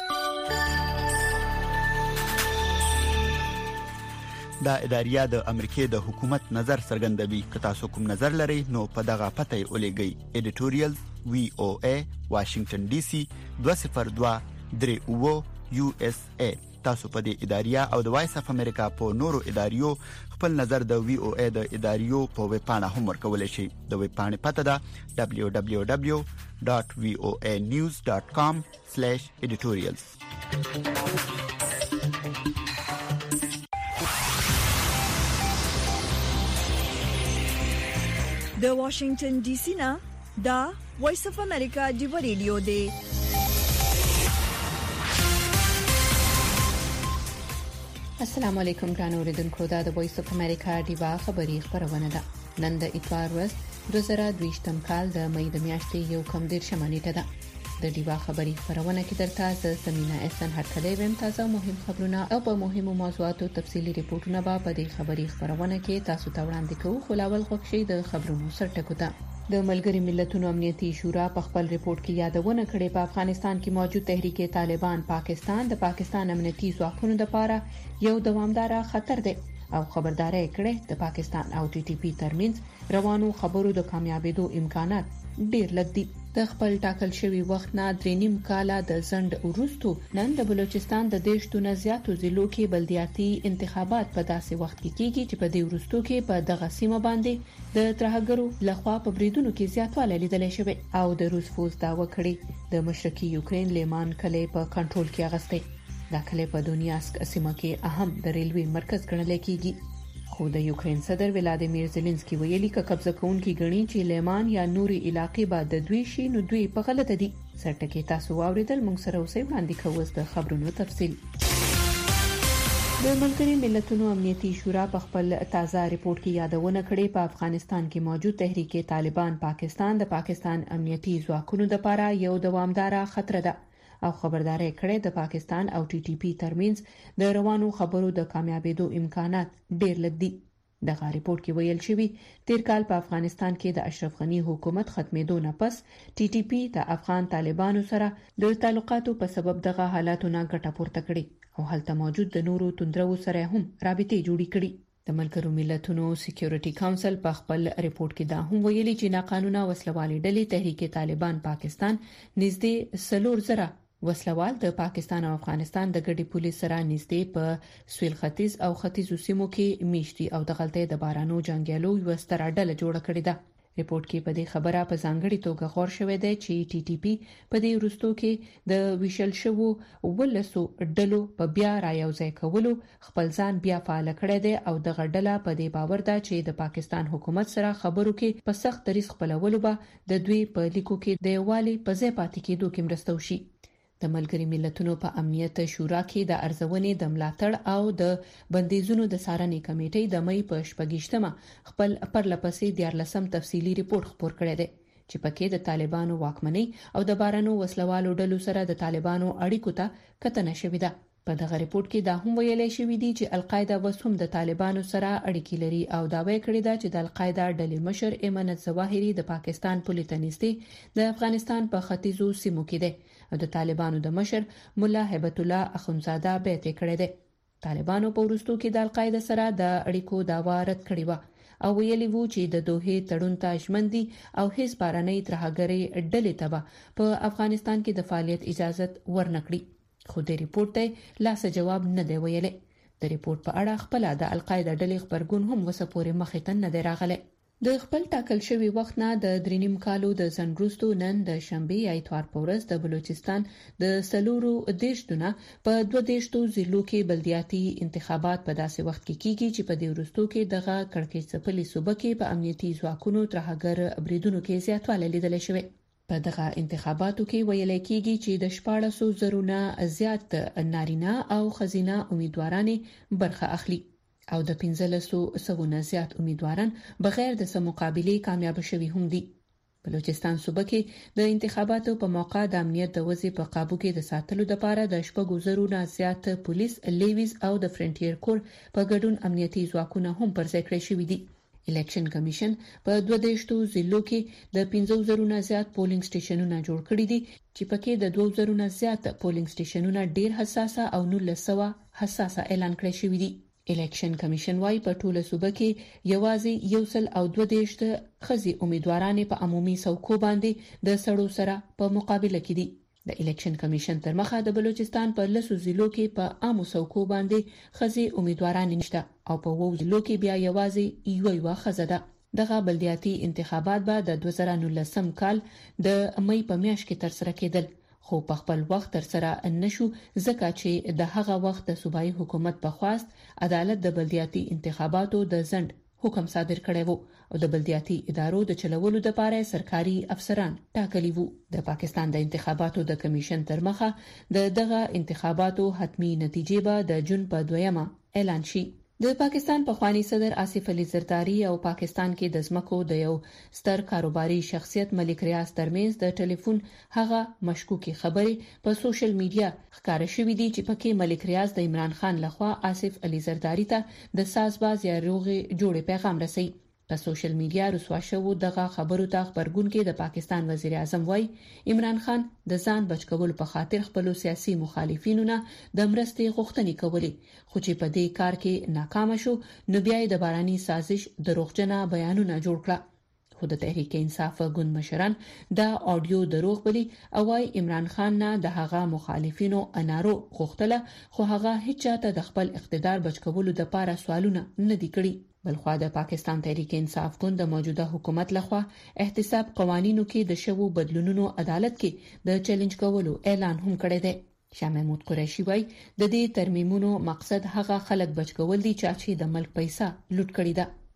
دا اداریا د امریکای د حکومت نظر څرګندوي. که تاسو کوم نظر لرئ نو په دغه پته ولېږئ. ایډیټوریال وی او ای واشنگټن ډي سي دوه صفر دوه درې اوه یو اس ای. تاسو په دې اداریا او د وایس اف امریکا په نورو اداریو خپل نظر د وی او ای د اداریو په ویب پاڼه هم ورکولای شئ. د ویب پاڼې پته ده دبليو دبليو دبليو ډاټ وی او ای نیوز ډاټ کام سلیش ایډیټوریالز. د واشنگټن ډي سي نه دا وایس اف امریکا ډیو ریډیو دی. السلام علیکم ګران اوریدونکو، دا د وایس اف امریکا ډیوا خبری خبرونه ده. نن د اتوار ورځ دوه زره دویشتم کال د مې د میاشتې یو کم ډیر شمانیټه ده. د ډیوا خبری خبرونه کې درته ز زمينه احسان هرکلی ویم. تازه مهم خبرونه او په مهمو موضوعاتو تفصيلي ریپورتونه به په دې خبری خبرونه کې تاسو ته وړاندې کوو. خلاول خوښي د خبرونو سرټکو ته. د ملګری ملتونو امنیتي شورا په خپل ریپورت کې یادونه کړې په افغانستان کې موجود تحریک طالبان پاکستان د پاکستان امنیتي ځواکونو لپاره یو دوامدار خطر دی او خبرداري کړې د پاکستان او ټي ټي پی ترمنځ روانو خبرو د کامیابیدو امکانات ډیر لږ دي. د خپل ټاکل شوی وخت نه درې نیم کاله د زند وروستو نن د بلوچستان د دیشتونو زیاتو ضلعو کې بلدیاتي انتخابات په داسې وخت کې کیږي چې په دې وروستو کې په دغه سیمه باندې د ترهګرو لخوا په بریدونو کې زیاتوالی لیدل شوی او د روس فوز داوا کړی د مشرقي یوکرين لیمان کلی په کنټرول کې اغسته. دا کلی په دونیاسک سیمه کې اهم د ریلوي مرکز ګڼل کیږي. خو د یوکرين صدر ولادیمیر زيلنسکي ویلي ک قبضه کوونکي غني چې لیمان یا نوري علاقې بعد د دوی شي نو دوی په غلطه دي. سرټکی تاسو واوریدل موږ سره اوسې وړاندې کوو د خبرونو تفصیل. د ملګري ملتونو امنیتي شورا په خپل تازه ریپورت کې یادونه کړې په افغانستان کې موجود تحریک طالبان پاکستان د پاکستان امنیتي ځواکونو لپاره یو دوامدار خطر ده او خبرداري کړې د پاکستان او ټي ټي پی ترمنځ د روانو خبرو د کامیابېدو امکانات ډېر لږ دي. دغه ریپورت کې ویل شوی تیر کال په افغانستان کې د اشرف غنی حکومت ختمېدو نه پس ټي ټي پی د افغان طالبانو سره د تعلقاتو په سبب دغه حالاتو نه ګټه پورته کړې او هلته موجود د نورو توندرو سره هم رابطې جوړې کړې. د ملګرو ملتونو سکیورټي کونسل په خپل ریپورت کې دا هم ویلي چې ناقانونه وسلوالې ډلې تحریک طالبان پاکستان نږدې سلور زره وسلوال د پاکستان او افغانستان د ګډي پولیس سره نږدې په سویل ختیځ او ختیځو سیمو کې میشتي او د غلطۍ د بارانو جنگیالو یو ستر ډله جوړه کړې ده. ریپورت کې په دې خبره په ځانګړي توګه غور شوی دی چې ټي ټي پی په دې وروستو کې د ویشل شوو ولسو ډلو په بیا رايوځای کولو خپل ځان بیا فعال کړی دی او د غډله په دې باور ده چې د پاکستان حکومت سره خبرو کې په سخت طریق خپلولو به د دوی په لیکو کې د یووالي په ځای پاتې کېدو کې مرسته وشي. د ملګري ملتونو په امنیت شورا کې د ارزونې د ملاتړ او د بندیزونو د څارنې کمیټې د مې په شپږشتمه خپل پرلپسې دیارلسم تفصیلی ریپورت خپور کړی دی چې پکې د طالبانو واکمنۍ او د بارانو وسلوالو ډلو سره د طالبانو اړیکو ته کتنه شوې ده. په دغه ریپورت کې دا هم ویل شوی دی چې القاعده اوس هم د طالبانو سره اړیکې لري او داوی کړی دی چې د القاعده ډلې مشر ایمن الظواهري د پاکستان پولیټنیستي د افغانستان په ختیځو سیمو کې دی او د طالبانو د مشر مولا هیبت الله اخونزاده بیعت کړی دی. طالبانو په وروستو کې د القاعده سره د اړیکو داوا رد کړی و او ویلي وو چې د دوه تړون ته ژمن دي او هیڅ بارنۍ ترهګرۍ ډلې ته په افغانستان کې د فعالیت اجازه ورنکړي. خو د ریپورت ته لاس جواب نه دی ویلي. د ریپورت په اړه خپل د القاعده ډلې خبرګون هم وسپورې مخې ته نه دی راغلی. د خپل ټاکل شوی وخت نه د درینیم کالو د زنګروستو نن د شنبه یا اتوار په ورځ د بلوچستان د سلورو دیشتونه په دوه دیشتو ضلعو کې بلدیاتي انتخابات په داسې وخت کې کیږي چې په دې وروستو کې دغه کړکېچ څپلي صوبه کې په امنیتي ځواکونو ترهګر بریدونو کې زیاتوالی لیدل شوی. په دغه انتخاباتو کې ویل کېږي چې د شپاړسو زرو نه زیات نارینه او ښځینه امیدوارانې برخه اخلي او د پنځلسو سوو نه زیات امیدواران بغیر د سم مقابله کامیاب شوي هم دي. بلوچستان صوبه کې د انتخاباتو په موقع د امنیت د وضع په قابو کې د ساتلو لپاره د شپږو زرو نه زیات پولیس لیویز او د فرنټیر کور په ګډون امنیتي ځواکونه هم پر ځای کړی شوي دي. الیکشن کمیشن په دوه دیشتو ضلعو کې د پنځو زرو نه زیات پولینګ سټیشنونه جوړ کړي دي چې پکې د دوه زرو نه زیات پولینګ سټیشنونه ډیر حساسه او نولس سوه حساسه اعلان کړي شوي دي. الیکشن کمیشن وايي په ټوله صوبه کې یوازې یو سل او دوه دیشت خزي امیدوارانې په عمومي څوکو باندې د سړو سره په مقابله کې دي. د الیکشن کمیشن تر مخه د بلوچستان په لسو ضلعو کې په عامو څوکو باندې خزي امیدواران نشته او په وو ضلعو کې بیا یوازې یو یو خزه ده. دغه بلدیاتي انتخابات به د دوه زره نولسم کال د مې په میاشت کې تر سره کېدل خو په خپل وخت تر سره نشو ځکه چې د هغه وخت د صوبایي حکومت په خواست عدالت د بلدیاتي انتخاباتو د ځنډ حکم صادر کړی وو او د بلدیاتي ادارو د چلولو لپاره سرکاري افسران ټاکلي وو. د پاکستان د انتخاباتو د کمیشن تر مخه د دغه انتخاباتو حتمی نتیجې به د جون په دویمه اعلان شي. د پاکستان پخوانی صدر آصف علي زرداری او پاکستان کې د ځمکو د یو ستر کاروباري شخصیت ملک ریاض ترمنځ د ټلیفون هغه مشکوکي خبرې په سوشل میډیا ښکاره شوې دي چې پکې ملک ریاض د عمران خان لخوا آصف علي زرداری ته د سازباز یا روغي جوړې پیغام رسي. په سوشل میډیا رسوا شوو دغه خبرو ته خبرګون کې د پاکستان وزیر اعظم وای عمران خان د ځان بچ کولو په خاطر خپل سیاسي مخالفینو نه د مرستې غوښتنې کولې خو چې په دې کار کې ناکام شو نو بیا د باراني سازش دروغجنه بیانونه جوړ کړل. خو د تحریک انصاف ګوند مشران دا اډیو دروغ بلی او وايي عمران خان نه د هغه مخالفینو انارو غوښتله خو هغه هیڅ چاته د خپل اقتدار بچ کولو د پاره سوالونه نه دي کړی. بلخوا د پاکستان تحریک انصاف ګوند د موجوده حکومت لخوا احتساب قوانینو کې د شوو بدلونونو عدالت کې د چیلنج کولو اعلان هم کړی دی. شاه محمود قریشي وای د دې ترمیمونو مقصد هغه خلک بچ کول دي چې د ملک پیسې لوټ کړي ده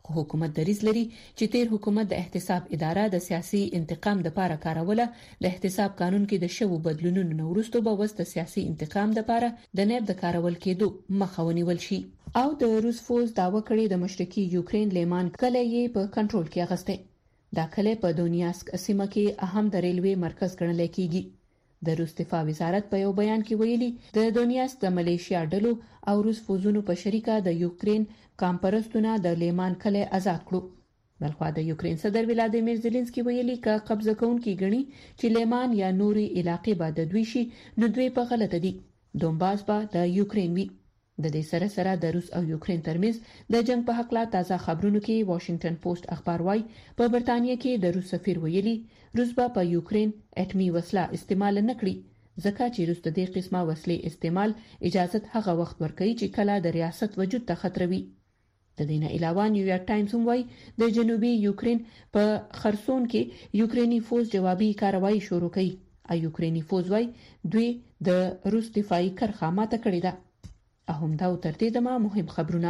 خو حکومت دریځ لري چې تیر حکومت د احتساب اداره د سیاسي انتقام لپاره کاروله. د احتساب قانون کې د شوو بدلونونو نه وروسته به وست سیاسي انتقام لپاره د نیب د کارول کېدو مخه ونیول شي. او د روس فوز داوا کړی د مشرقي یوکرين لیمان کله یې په کنټرول کې اغسته. دا کله په دونیاسک سیمه کې اهم د ریلوي مرکز ګڼل کېږي. د روس دفاع وزارت په یو بیان کې ویلي د دونیاسک د ملیشیا ډلو او روس فوزونو په شریکه د یوکرين کامپرستونه د لیمان کله آزاد کړو. بلخوا د یوکرين صدر ولادیمیر زيلنسکي ویلي ک قبضه کوونکي غني چې لیمان یا نوري علاقې به د دوی شي نو دوی په غلطه دي. دونباس به د یوکرين وي. د دې سره سره د روس او یوکرين ترمنځ د جنگ په حق لا تازه خبرونو کې واشنگټن پوسټ اخبار وايي په برتانیې کې د روس سفیر ویلي روس به په یوکرين اټمي وسله استعمال نه کړي ځکه چې روس د دې قسمه وسلې استعمال اجازه هغه وخت ورکوي چې کله د ریاست وجود ته خطر وي. د دې نه علاوه نیویارک ټایمز هم وايي د جنوبي یوکرين په خرسون کې یوکريني فوز جوابي کاروایی شروع کړي او یوکريني فوز وايي دوی د روس دفاعي کرخه ماته کړې ده. اهم دا تر دې دمه مهم خبرونه.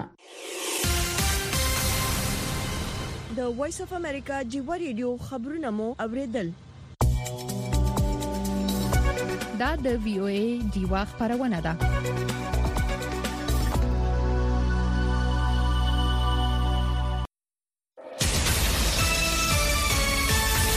د وایس اف امریکا جیو ریډیو خبرونه مو اوریدل. دا د وی او ای جیوا خبرونه ده.